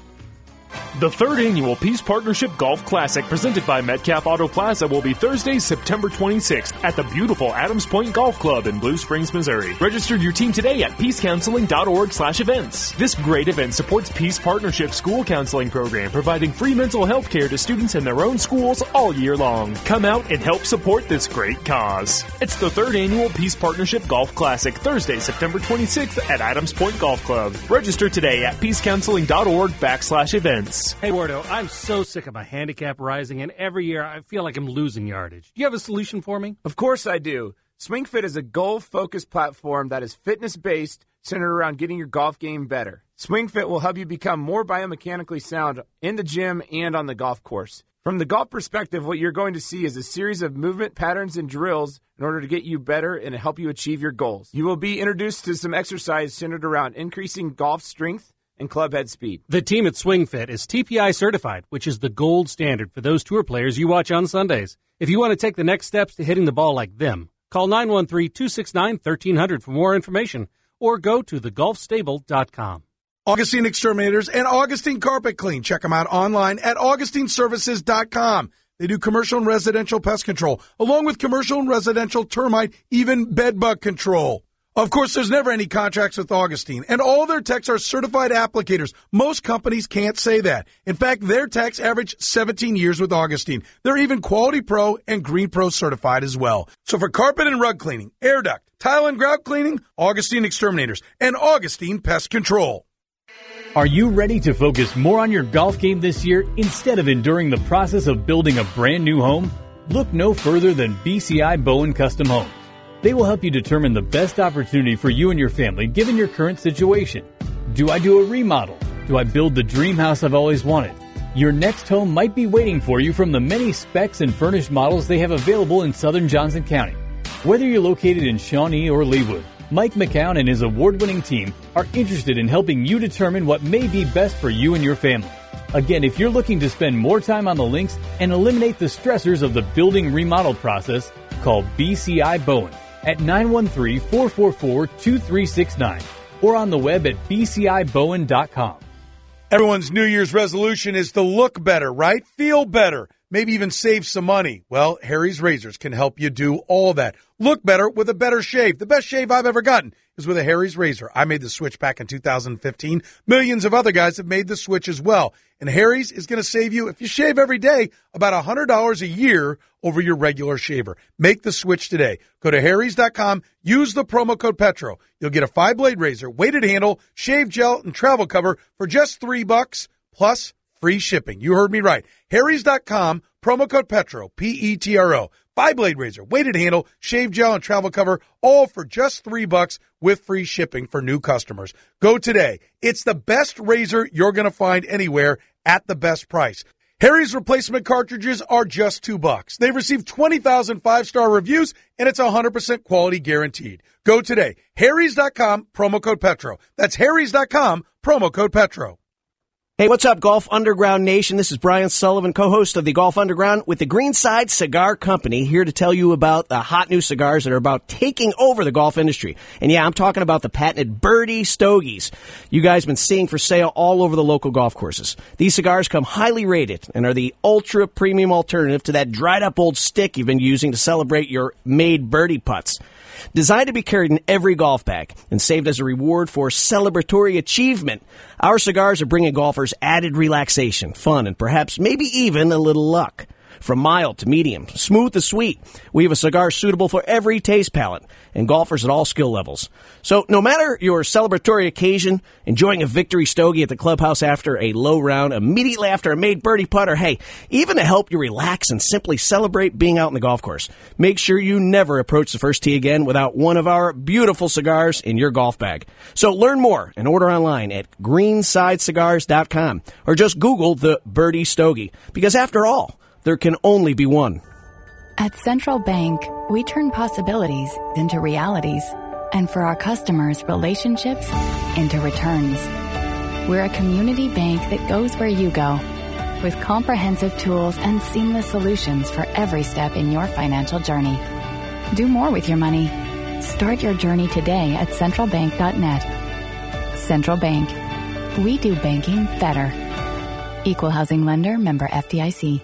The third annual Peace Partnership Golf Classic presented by Metcalf Auto Plaza will be Thursday, September twenty-sixth at the beautiful Adams Point Golf Club in Blue Springs, Missouri. Register your team today at peace counseling dot org slash events. This great event supports Peace Partnership School Counseling Program, providing free mental health care to students in their own schools all year long. Come out and help support this great cause. It's the third annual Peace Partnership Golf Classic, Thursday, September twenty-sixth at Adams Point Golf Club. Register today at peace counseling dot org backslash events. Hey, Wardo, I'm so sick of my handicap rising, and every year I feel like I'm losing yardage. Do you have a solution for me? Of course I do. SwingFit is a goal-focused platform that is fitness-based, centered around getting your golf game better. SwingFit will help you become more biomechanically sound in the gym and on the golf course. From the golf perspective, what you're going to see is a series of movement patterns and drills in order to get you better and help you achieve your goals. You will be introduced to some exercise centered around increasing golf strength and club head speed. The team at SwingFit is T P I certified, which is the gold standard for those tour players you watch on Sundays. If you want to take the next steps to hitting the ball like them, call nine one three, two six nine, one three zero zero for more information or go to the golf stable dot com. Augustine Exterminators and Augustine Carpet Clean. Check them out online at augustine services dot com. They do commercial and residential pest control, along with commercial and residential termite, even bedbug control. Of course, there's never any contracts with Augustine, and all their techs are certified applicators. Most companies can't say that. In fact, their techs average seventeen years with Augustine. They're even Quality Pro and Green Pro certified as well. So for carpet and rug cleaning, air duct, tile and grout cleaning, Augustine Exterminators, and Augustine Pest Control. Are you ready to focus more on your golf game this year instead of enduring the process of building a brand new home? Look no further than B C I Bowen Custom Homes. They will help you determine the best opportunity for you and your family given your current situation. Do I do a remodel? Do I build the dream house I've always wanted? Your next home might be waiting for you from the many specs and furnished models they have available in southern Johnson County. Whether you're located in Shawnee or Leawood, Mike McCown and his award-winning team are interested in helping you determine what may be best for you and your family. Again, if you're looking to spend more time on the links and eliminate the stressors of the building remodel process, call B C I Bowen at nine one three, four four four, two three six nine or on the web at b c i bowen dot com. Everyone's New Year's resolution is to look better, right? Feel better. Maybe even save some money. Well, Harry's Razors can help you do all that. Look better with a better shave. The best shave I've ever gotten is with a Harry's Razor. I made the switch back in two thousand fifteen. Millions of other guys have made the switch as well. And Harry's is going to save you, if you shave every day, about one hundred dollars a year over your regular shaver. Make the switch today. Go to harrys dot com. Use the promo code Petro. You'll get a five-blade razor, weighted handle, shave gel, and travel cover for just three bucks plus free shipping. You heard me right. harrys dot com, promo code Petro, P E T R O. Five-blade razor, weighted handle, shave gel, and travel cover, all for just three bucks with free shipping for new customers. Go today. It's the best razor you're going to find anywhere at the best price. Harry's replacement cartridges are just two bucks. They've received twenty thousand five-star reviews, and it's one hundred percent quality guaranteed. Go today. harrys dot com, promo code Petro. That's harrys dot com, promo code Petro. Hey, what's up, Golf Underground Nation? This is Brian Sullivan, co-host of the Golf Underground with the Greenside Cigar Company, here to tell you about the hot new cigars that are about taking over the golf industry. And yeah, I'm talking about the patented Birdie Stogies you guys have been seeing for sale all over the local golf courses. These cigars come highly rated and are the ultra-premium alternative to that dried-up old stick you've been using to celebrate your made birdie putts. Designed to be carried in every golf bag and saved as a reward for celebratory achievement, our cigars are bringing golfers added relaxation, fun, and perhaps maybe even a little luck. From mild to medium, smooth to sweet, we have a cigar suitable for every taste palate and golfers at all skill levels. So no matter your celebratory occasion, enjoying a victory stogie at the clubhouse after a low round, immediately after a made birdie putt, or hey, even to help you relax and simply celebrate being out in the golf course, make sure you never approach the first tee again without one of our beautiful cigars in your golf bag. So learn more and order online at greenside cigars dot com or just Google the Birdie Stogie, because after all, there can only be one. At Central Bank, we turn possibilities into realities, and for our customers, relationships into returns. We're a community bank that goes where you go, with comprehensive tools and seamless solutions for every step in your financial journey. Do more with your money. Start your journey today at central bank dot net. Central Bank. We do banking better. Equal housing lender, member F D I C.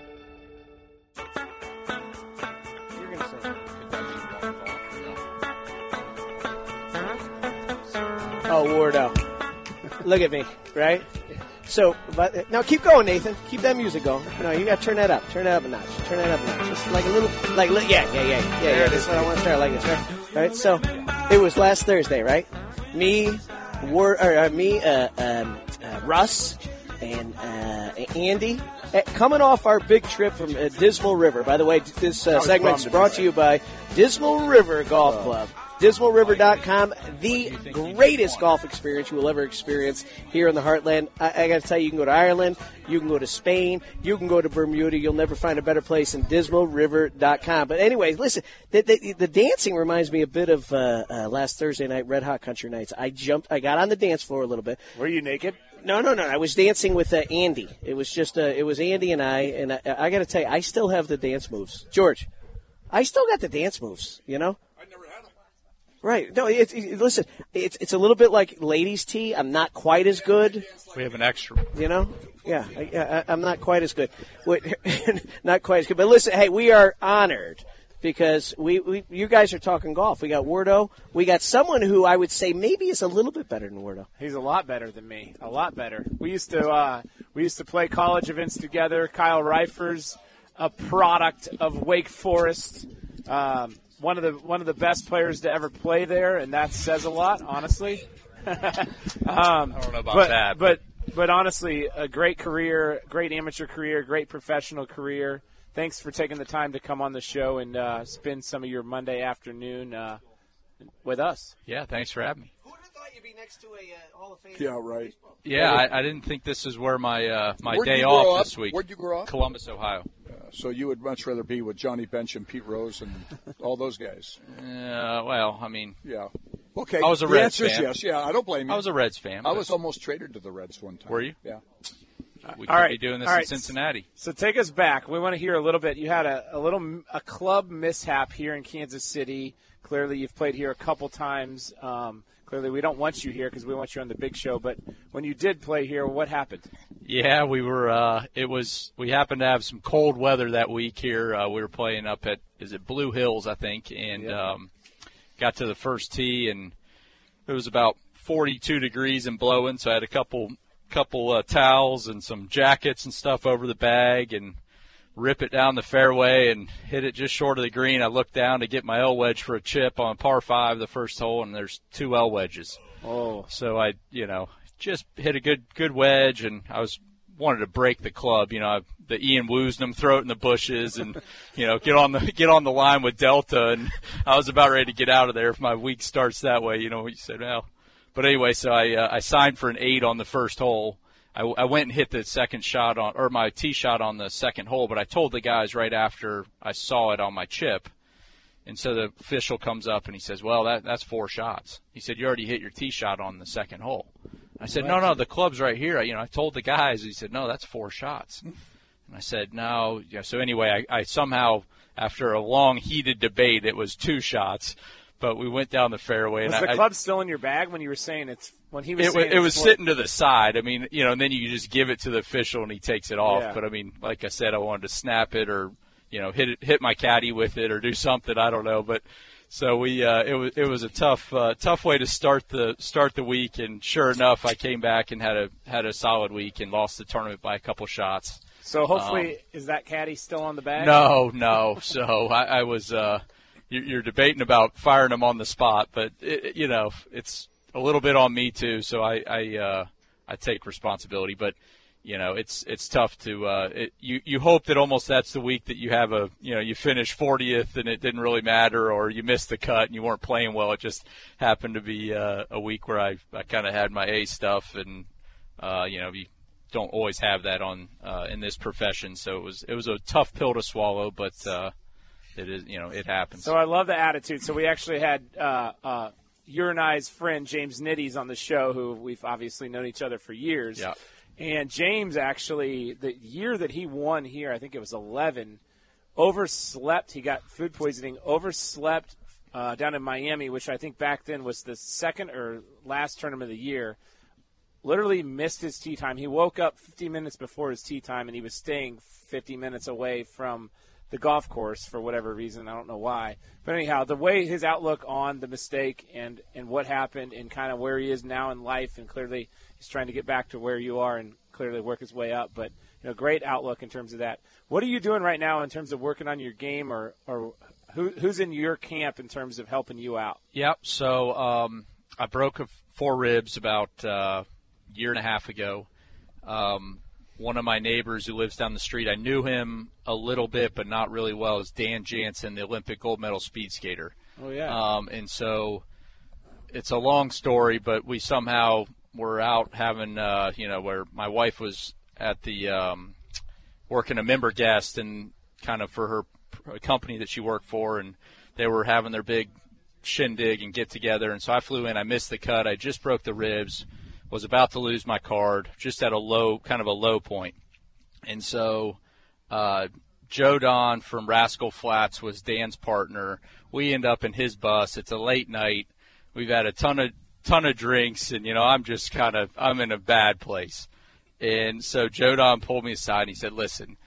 Oh, Wardo. Look at me, right? So, but now keep going, Nathan. Keep that music going. No, you got to turn that up. Turn that up a notch. Turn that up a notch. Just like a little, like, yeah, yeah, yeah, yeah, yeah. That's what I want to start like this, right? All right, so it was last Thursday, right? Me, War, or uh, me, uh, um, uh, Russ, and uh, Andy, uh, coming off our big trip from uh, Dismal River. By the way, this uh, segment is brought to you by Dismal River Golf Club. dismal river dot com, the greatest golf experience you will ever experience here in the heartland. I, I got to tell you, you can go to Ireland, you can go to Spain, you can go to Bermuda. You'll never find a better place than dismal river dot com. But anyways, listen, the, the, the dancing reminds me a bit of uh, uh, last Thursday night, Red Hot Country Nights. I jumped, I got on the dance floor a little bit. Were you naked? No, no, no. I was dancing with uh, Andy. It was just, uh, it was Andy and I, and I, I got to tell you, I still have the dance moves. George, I still got the dance moves, you know? Right. No, it's it, listen, it's it's a little bit like ladies' tea. I'm not quite as good. We have an extra. You know? Yeah, I, I, I'm not quite as good. Not quite as good. But listen, hey, we are honored because we, we you guys are talking golf. We got Wardo. We got someone who I would say maybe is a little bit better than Wardo. He's a lot better than me. A lot better. We used to uh, we used to play college events together. Kyle Reifer's a product of Wake Forest. Um, one of the one of the best players to ever play there, and that says a lot, honestly. um, I don't know about but, that. But, but but honestly, a great career, great amateur career, great professional career. Thanks for taking the time to come on the show and uh, spend some of your Monday afternoon uh, with us. Yeah, thanks for having me. Who would have thought you'd be next to a uh, Hall of Fame? Yeah, right. Yeah, I, I didn't think this is where my uh, my Where'd day you grow off up? this week. Where'd you grow up? Columbus, Ohio. Uh, so you would much rather be with Johnny Bench and Pete Rose and all those guys. Uh, well, I mean, yeah. Okay. I was a the Reds answer is fan. yes. Yeah, I don't blame you. I was a Reds fan. I but- was almost traded to the Reds one time. Were you? Yeah. We All could right, be doing this all in right. Cincinnati. So take us back. We want to hear a little bit. You had a, a little a club mishap here in Kansas City. Clearly, you've played here a couple times. Um, clearly, we don't want you here because we want you on the big show. But when you did play here, what happened? Yeah, we were. Uh, it was. We happened to have some cold weather that week here. Uh, we were playing up at is it Blue Hills, I think, and Yeah. um, got to the first tee, and it was about forty-two degrees and blowing. So I had a couple couple uh, towels and some jackets and stuff over the bag, and rip it down the fairway and hit it just short of the green. I looked down to get my L wedge for a chip on par five, the first hole, and there's two L wedges. Oh. So I, you know, just hit a good good wedge, and I was wanted to break the club. You know, I, the Ian Woosnam, throw it in the bushes, and you know, get on the get on the line with Delta. And I was about ready to get out of there if my week starts that way. You know, you said, well. But anyway, so I uh, I signed for an eight on the first hole. I, I went and hit the second shot on, or my tee shot on the second hole. But I told the guys right after I saw it on my chip. And so the official comes up and he says, well, that that's four shots. He said, you already hit your tee shot on the second hole. I said, no, no, the club's right here. You know, I told the guys. He said, no, that's four shots. And I said, no. Yeah, so anyway, I, I somehow, after a long, heated debate, it was two shots. But we went down the fairway. Was and the I, club still in your bag when you were saying it's when he was it, saying it was it's sitting to the side. I mean, you know, and then you just give it to the official and he takes it off. Yeah. But I mean, like I said, I wanted to snap it or, you know, hit it, hit my caddy with it or do something. I don't know. But so we, uh, it was it was a tough uh, tough way to start the start the week. And sure enough, I came back and had a had a solid week and lost the tournament by a couple shots. So hopefully, Um, is that caddy still on the bag? No, no. So I, I was. Uh, you're, you're debating about firing him on the spot, but it, you know it's a little bit on me too. So I I, uh, I take responsibility, but you know it's it's tough to. Uh, it, you you hope that almost that's the week that you have a you know you finish fortieth and it didn't really matter, or you missed the cut and you weren't playing well. It just happened to be uh, a week where I I kind of had my A stuff, and uh, you know you don't always have that on uh, in this profession. So it was it was a tough pill to swallow, but. Uh, It is, you know, it happens. So I love the attitude. So we actually had uh, uh, your and I's friend James Nitties on the show, who we've obviously known each other for years. Yeah. And James actually, the year that he won here, I think it was eleven, overslept. He got food poisoning, overslept uh, down in Miami, which I think back then was the second or last tournament of the year. Literally missed his tee time. He woke up fifty minutes before his tee time, and he was staying fifty minutes away from the golf course for whatever reason. I don't know why. But anyhow, the way his outlook on the mistake and, and what happened and kind of where he is now in life, and clearly he's trying to get back to where you are and clearly work his way up. But, you know, great outlook in terms of that. What are you doing right now in terms of working on your game, or, or who, who's in your camp in terms of helping you out? Yep. So um, I broke a four ribs about uh, a year and a half ago. Um One of my neighbors who lives down the street, I knew him a little bit, but not really well, is Dan Jansen, the Olympic gold medal speed skater. Oh, yeah. Um, and so it's a long story, but we somehow were out having, uh, you know, where my wife was at the um, working a member guest and kind of for her company that she worked for, and they were having their big shindig and get together. And so I flew in. I missed the cut. I just broke the ribs. Was about to lose my card, just at a low, kind of a low point. And so uh, Joe Don from Rascal Flats was Dan's partner. We end up in his bus. It's a late night. We've had a ton of ton of drinks, and, you know, I'm just kind of, I'm in a bad place. And so Joe Don pulled me aside, and he said, listen,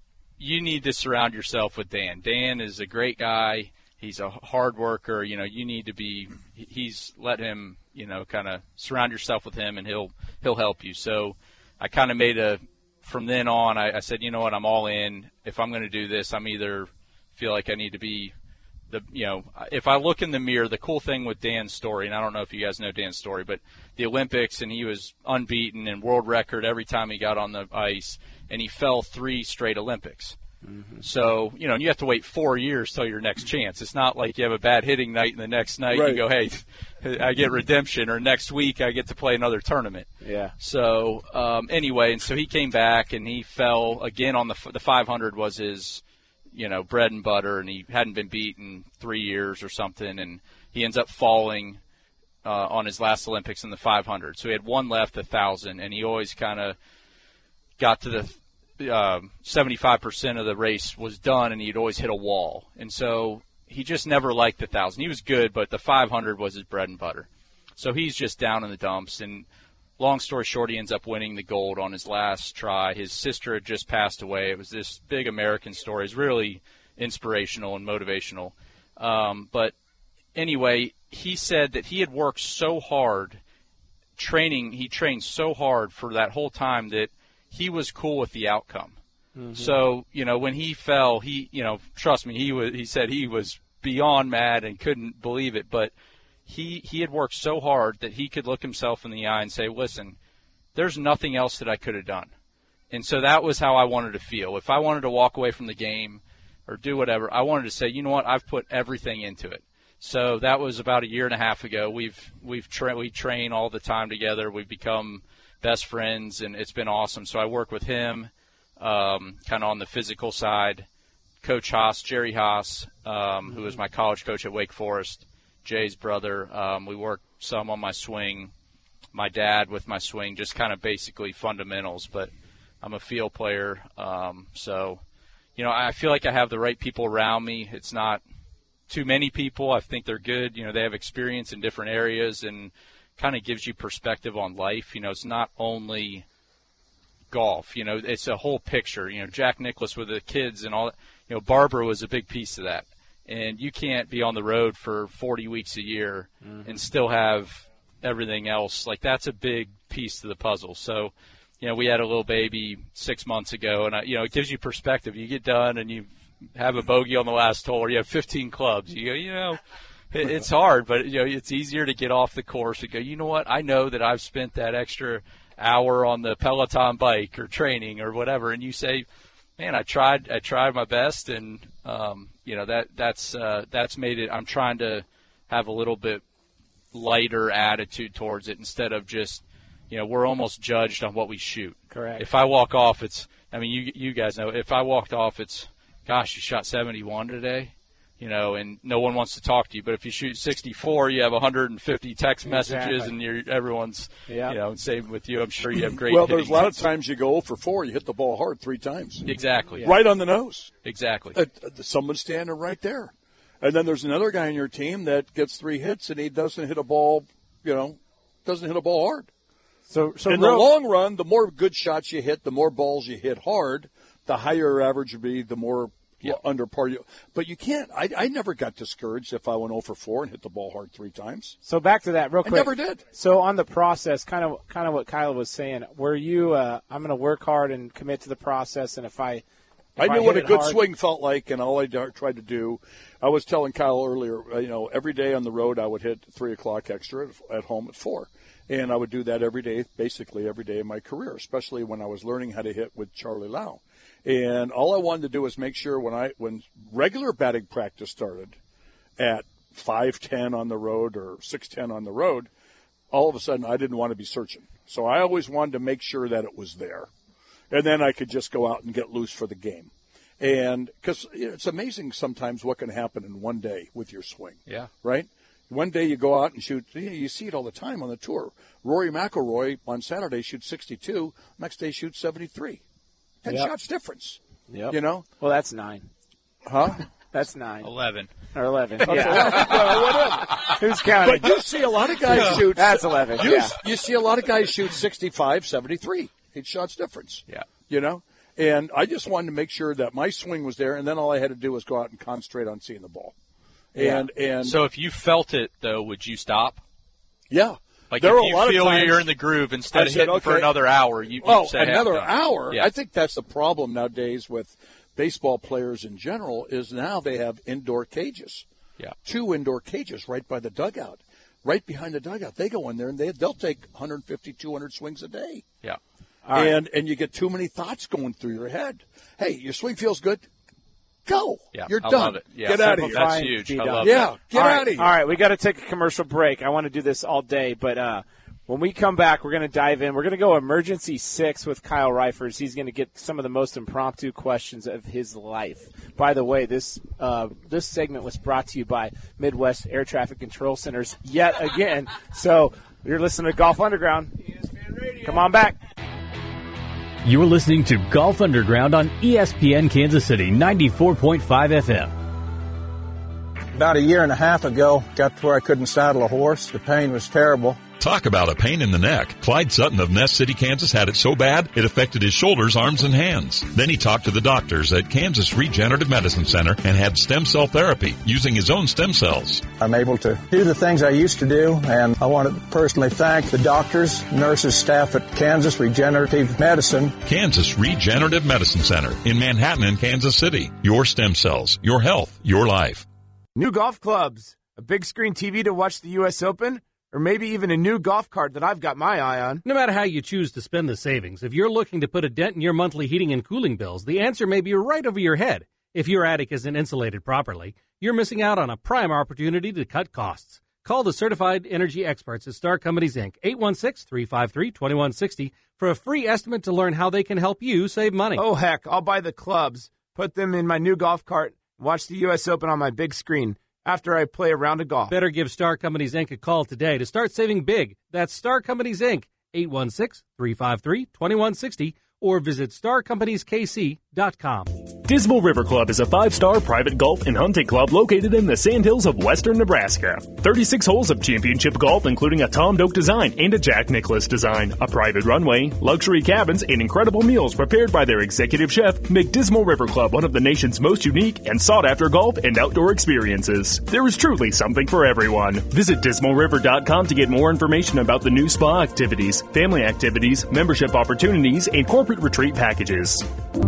you need to surround yourself with Dan. Dan is a great guy. He's a hard worker. You know, you need to be, he's, let him, you know, kind of surround yourself with him, and he'll he'll help you. So I kind of made a, from then on, I, I said, you know what, I'm all in. If I'm going to do this, I'm either feel like I need to be the you know, if I look in the mirror, the cool thing with Dan's story, and I don't know if you guys know Dan's story, but the Olympics, and he was unbeaten and world record every time he got on the ice, and he fell three straight Olympics. Mm-hmm. So, you know, you have to wait four years till your next chance. It's not like you have a bad hitting night and the next night right. you go, hey, I get redemption, or next week I get to play another tournament. Yeah. So, um, anyway, and so he came back and he fell again on the the five hundred was his, you know, bread and butter, and he hadn't been beat in three years or something, and he ends up falling uh, on his last Olympics in the five hundred. So he had one left, a thousand, and he always kind of got to the Uh, seventy-five percent of the race was done, and he'd always hit a wall. And so he just never liked the one thousand. He was good, but the five hundred was his bread and butter. So he's just down in the dumps. And long story short, he ends up winning the gold on his last try. His sister had just passed away. It was this big American story. It's really inspirational and motivational. Um, but anyway, he said that he had worked so hard, training, he trained so hard for that whole time that he was cool with the outcome. Mm-hmm. So, you know, when he fell, he, you know, trust me, he was, he said he was beyond mad and couldn't believe it, but he, he had worked so hard that he could look himself in the eye and say, listen, there's nothing else that I could have done. And so that was how I wanted to feel. If I wanted to walk away from the game or do whatever, I wanted to say, you know what, I've put everything into it. So that was about a year and a half ago. We've, we've tra- we train all the time together. We've become best friends, and it's been awesome. So I work with him um, kind of on the physical side. Coach Haas, Jerry Haas, um, who was my college coach at Wake Forest, Jay's brother. Um, we work some on my swing, my dad with my swing, just kind of basically fundamentals. But I'm a field player. Um, so, you know, I feel like I have the right people around me. It's not too many people. I think they're good. You know, they have experience in different areas, and kind of gives you perspective on life. You know, it's not only golf. You know, it's a whole picture. You know, Jack Nicklaus with the kids and all that. You know, Barbara was a big piece of that. And you can't be on the road for forty weeks a year mm-hmm. and still have everything else. Like, that's a big piece to the puzzle. So, you know, we had a little baby six months ago, and, I, you know, it gives you perspective. You get done and you have a bogey on the last hole, or you have fifteen clubs. You go, you know, it's hard, but, you know, it's easier to get off the course and go, you know what, I know that I've spent that extra hour on the Peloton bike or training or whatever, and you say, man, I tried I tried my best, and, um, you know, that that's uh, that's made it – I'm trying to have a little bit lighter attitude towards it instead of just, you know, we're almost judged on what we shoot. Correct. If I walk off, it's – I mean, you you guys know, if I walked off, it's, gosh, you shot seventy-one today. You know, and no one wants to talk to you. But if you shoot sixty-four, you have one hundred fifty text messages, exactly. and you're, everyone's, yep. you know, same with you. I'm sure you have great. Well, there's a lot of times you go oh for four, you hit the ball hard three times. Exactly. Right on the nose. Exactly. Uh, someone's standing right there. And then there's another guy on your team that gets three hits, and he doesn't hit a ball, you know, doesn't hit a ball hard. So, so in real- the long run, the more good shots you hit, the more balls you hit hard, the higher your average would be, the more – Yeah. under par, but you can't. I, I never got discouraged if I went oh for four and hit the ball hard three times. So back to that real quick. I never did. So on the process, kind of, kind of what Kyle was saying. Were you? Uh, I'm going to work hard and commit to the process, and if I, if I knew I what a good hard, swing felt like, and all I tried to do. I was telling Kyle earlier, you know, every day on the road I would hit three o'clock extra at home at four, and I would do that every day, basically every day of my career, especially when I was learning how to hit with Charlie Lau. And all I wanted to do was make sure when I when regular batting practice started at five ten on the road or six ten on the road, all of a sudden I didn't want to be searching. So I always wanted to make sure that it was there. And then I could just go out and get loose for the game. And because it's amazing sometimes what can happen in one day with your swing. Yeah. Right? One day you go out and shoot. You see it all the time on the tour. Rory McIlroy on Saturday shoots sixty-two. Next day shoots seventy-three. Ten yep. shots difference. Yep. You know? Well, that's nine. Huh? That's nine. Eleven. Or eleven. Okay. Yeah. Well, whatever. Who's counting? But you see a lot of guys shoot. That's eleven. You, yeah. you see a lot of guys shoot sixty-five, seventy-three. Eight shots difference. Yeah. You know? And I just wanted to make sure that my swing was there, and then all I had to do was go out and concentrate on seeing the ball. And yeah. and So if you felt it, though, would you stop? Yeah. Like there if are you a lot feel of times, you're in the groove instead I of said, hitting okay. for another hour, you, you oh, say another half hour. Yeah. I think that's the problem nowadays with baseball players in general is now they have indoor cages. Yeah. Two indoor cages right by the dugout, right behind the dugout. They go in there and they they'll take one fifty, two hundred swings a day. Yeah. Right. And and you get too many thoughts going through your head. Hey, your swing feels good. Go. Yeah, You're I done. love it. Yeah, get out of here. That's huge. I love yeah, it. get all out right, of here. All right, we got to take a commercial break. I want to do this all day, but uh, when we come back, we're going to dive in. We're going to go emergency six with Kyle Reifers. He's going to get some of the most impromptu questions of his life. By the way, this uh, this segment was brought to you by Midwest Air Traffic Control Centers yet again. So you're listening to Golf Underground. Come on back. You're listening to Golf Underground on E S P N Kansas City ninety-four point five F M. About a year and a half ago, got to where I couldn't saddle a horse. The pain was terrible. Talk about a pain in the neck. Clyde Sutton of Ness City, Kansas had it so bad it affected his shoulders, arms, and hands. Then he talked to the doctors at Kansas Regenerative Medicine Center and had stem cell therapy using his own stem cells. I'm able to do the things I used to do, and I want to personally thank the doctors, nurses, staff at Kansas Regenerative Medicine. Kansas Regenerative Medicine Center in Manhattan and Kansas City. Your stem cells, your health, your life. New golf clubs, a big screen T V to watch the U S Open, or maybe even a new golf cart that I've got my eye on. No matter how you choose to spend the savings, if you're looking to put a dent in your monthly heating and cooling bills, the answer may be right over your head. If your attic isn't insulated properly, you're missing out on a prime opportunity to cut costs. Call the certified energy experts at Star Companies, Incorporated, eight one six, three five three, two one six zero, for a free estimate to learn how they can help you save money. Oh, heck, I'll buy the clubs, put them in my new golf cart, watch the U S Open on my big screen after I play a round of golf. Better give Star Companies, Incorporated a call today to start saving big. That's Star Companies, Incorporated, eight one six, three five three, two one six zero, or visit star companies k c dot com. Dismal River Club is a five-star private golf and hunting club located in the Sandhills of western Nebraska. thirty-six holes of championship golf, including a Tom Doak design and a Jack Nicklaus design, a private runway, luxury cabins, and incredible meals prepared by their executive chef make Dismal River Club one of the nation's most unique and sought-after golf and outdoor experiences. There is truly something for everyone. Visit dismal river dot com to get more information about the new spa activities, family activities, membership opportunities, and corporate retreat packages.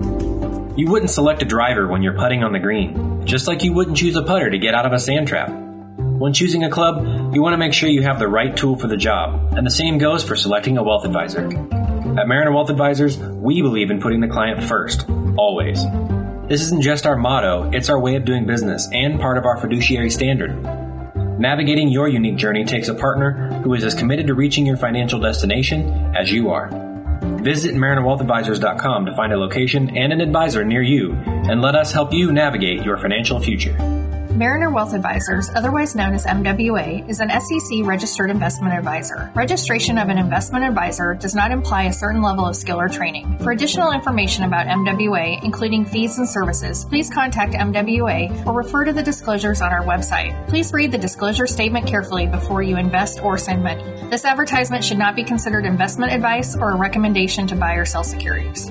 You wouldn't select a driver when you're putting on the green, just like you wouldn't choose a putter to get out of a sand trap. When choosing a club, you want to make sure you have the right tool for the job, and the same goes for selecting a wealth advisor. At Mariner Wealth Advisors, we believe in putting the client first, always. This isn't just our motto, it's our way of doing business and part of our fiduciary standard. Navigating your unique journey takes a partner who is as committed to reaching your financial destination as you are. Visit mariner wealth advisors dot com to find a location and an advisor near you, and let us help you navigate your financial future. Mariner Wealth Advisors, otherwise known as M W A, is an S E C-registered investment advisor. Registration of an investment advisor does not imply a certain level of skill or training. For additional information about M W A, including fees and services, please contact M W A or refer to the disclosures on our website. Please read the disclosure statement carefully before you invest or send money. This advertisement should not be considered investment advice or a recommendation to buy or sell securities.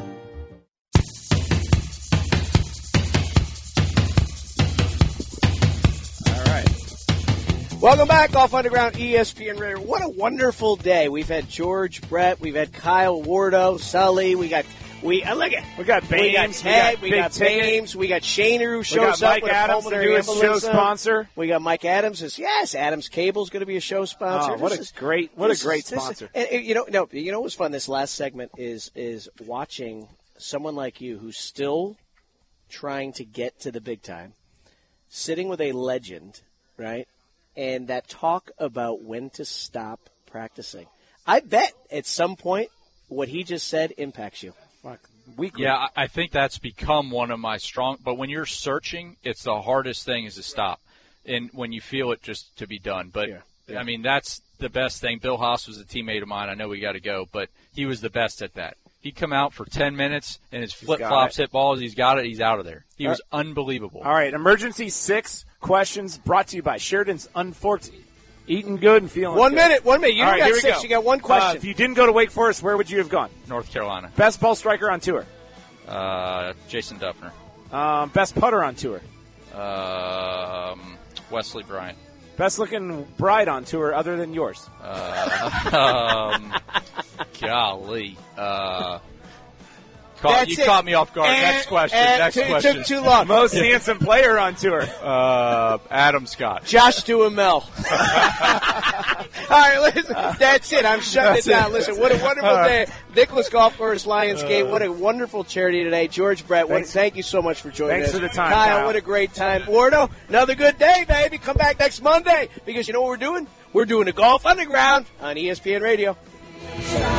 Welcome back, Golf Underground, E S P N Radio. What a wonderful day. We've had George Brett, we've had Kyle Wardo, Sully, we got we uh, look at we got Bames, we got Ted, we got, we got Bames, we got Shaner who shows up with Adams, a pulmonary the show sponsor. We got Mike Adams. Is, yes, Adams Cable's going to be a show sponsor. Oh, what this a is, great what a great is, sponsor. Is, and, and, you know, no, you know what's fun? This last segment is is watching someone like you who's still trying to get to the big time, sitting with a legend, right? And that talk about when to stop practicing. I bet at some point what he just said impacts you. Fuck. Weekly. Yeah, I think that's become one of my strong – but when you're searching, it's the hardest thing is to stop. And when you feel it just to be done. But, yeah. Yeah. I mean, that's the best thing. Bill Haas was a teammate of mine. I know we got to go, but he was the best at that. He'd come out for ten minutes, and his flip-flops hit balls. He's got it. He's out of there. He All was right. unbelievable. All right, emergency six questions brought to you by Sheridan's Unforked. Eating good and feeling One good. minute, one minute. You All got right, six. Go. You got one question. Uh, if you didn't go to Wake Forest, where would you have gone? North Carolina. Best ball striker on tour? Uh, Jason Duffner. Um, best putter on tour? Um, Wesley Bryant. Best looking bride on tour other than yours? Uh, um, golly. Uh, caught, That's you it. caught me off guard. And, next question. and Next t- question. It took too long. Most handsome player on tour. Uh, Adam Scott. Josh Duhamel. All right, listen. That's it. I'm shutting That's it down. it. Listen, what a wonderful All day. right. Nicholas Golf Course, Lionsgate. What a wonderful charity today. George Brett, what, Thanks. thank you so much for joining Thanks us. for the time, Kyle, Kyle. what a great time. Wardo, another good day, baby. Come back next Monday because you know what we're doing? We're doing the Golf Underground on E S P N Radio.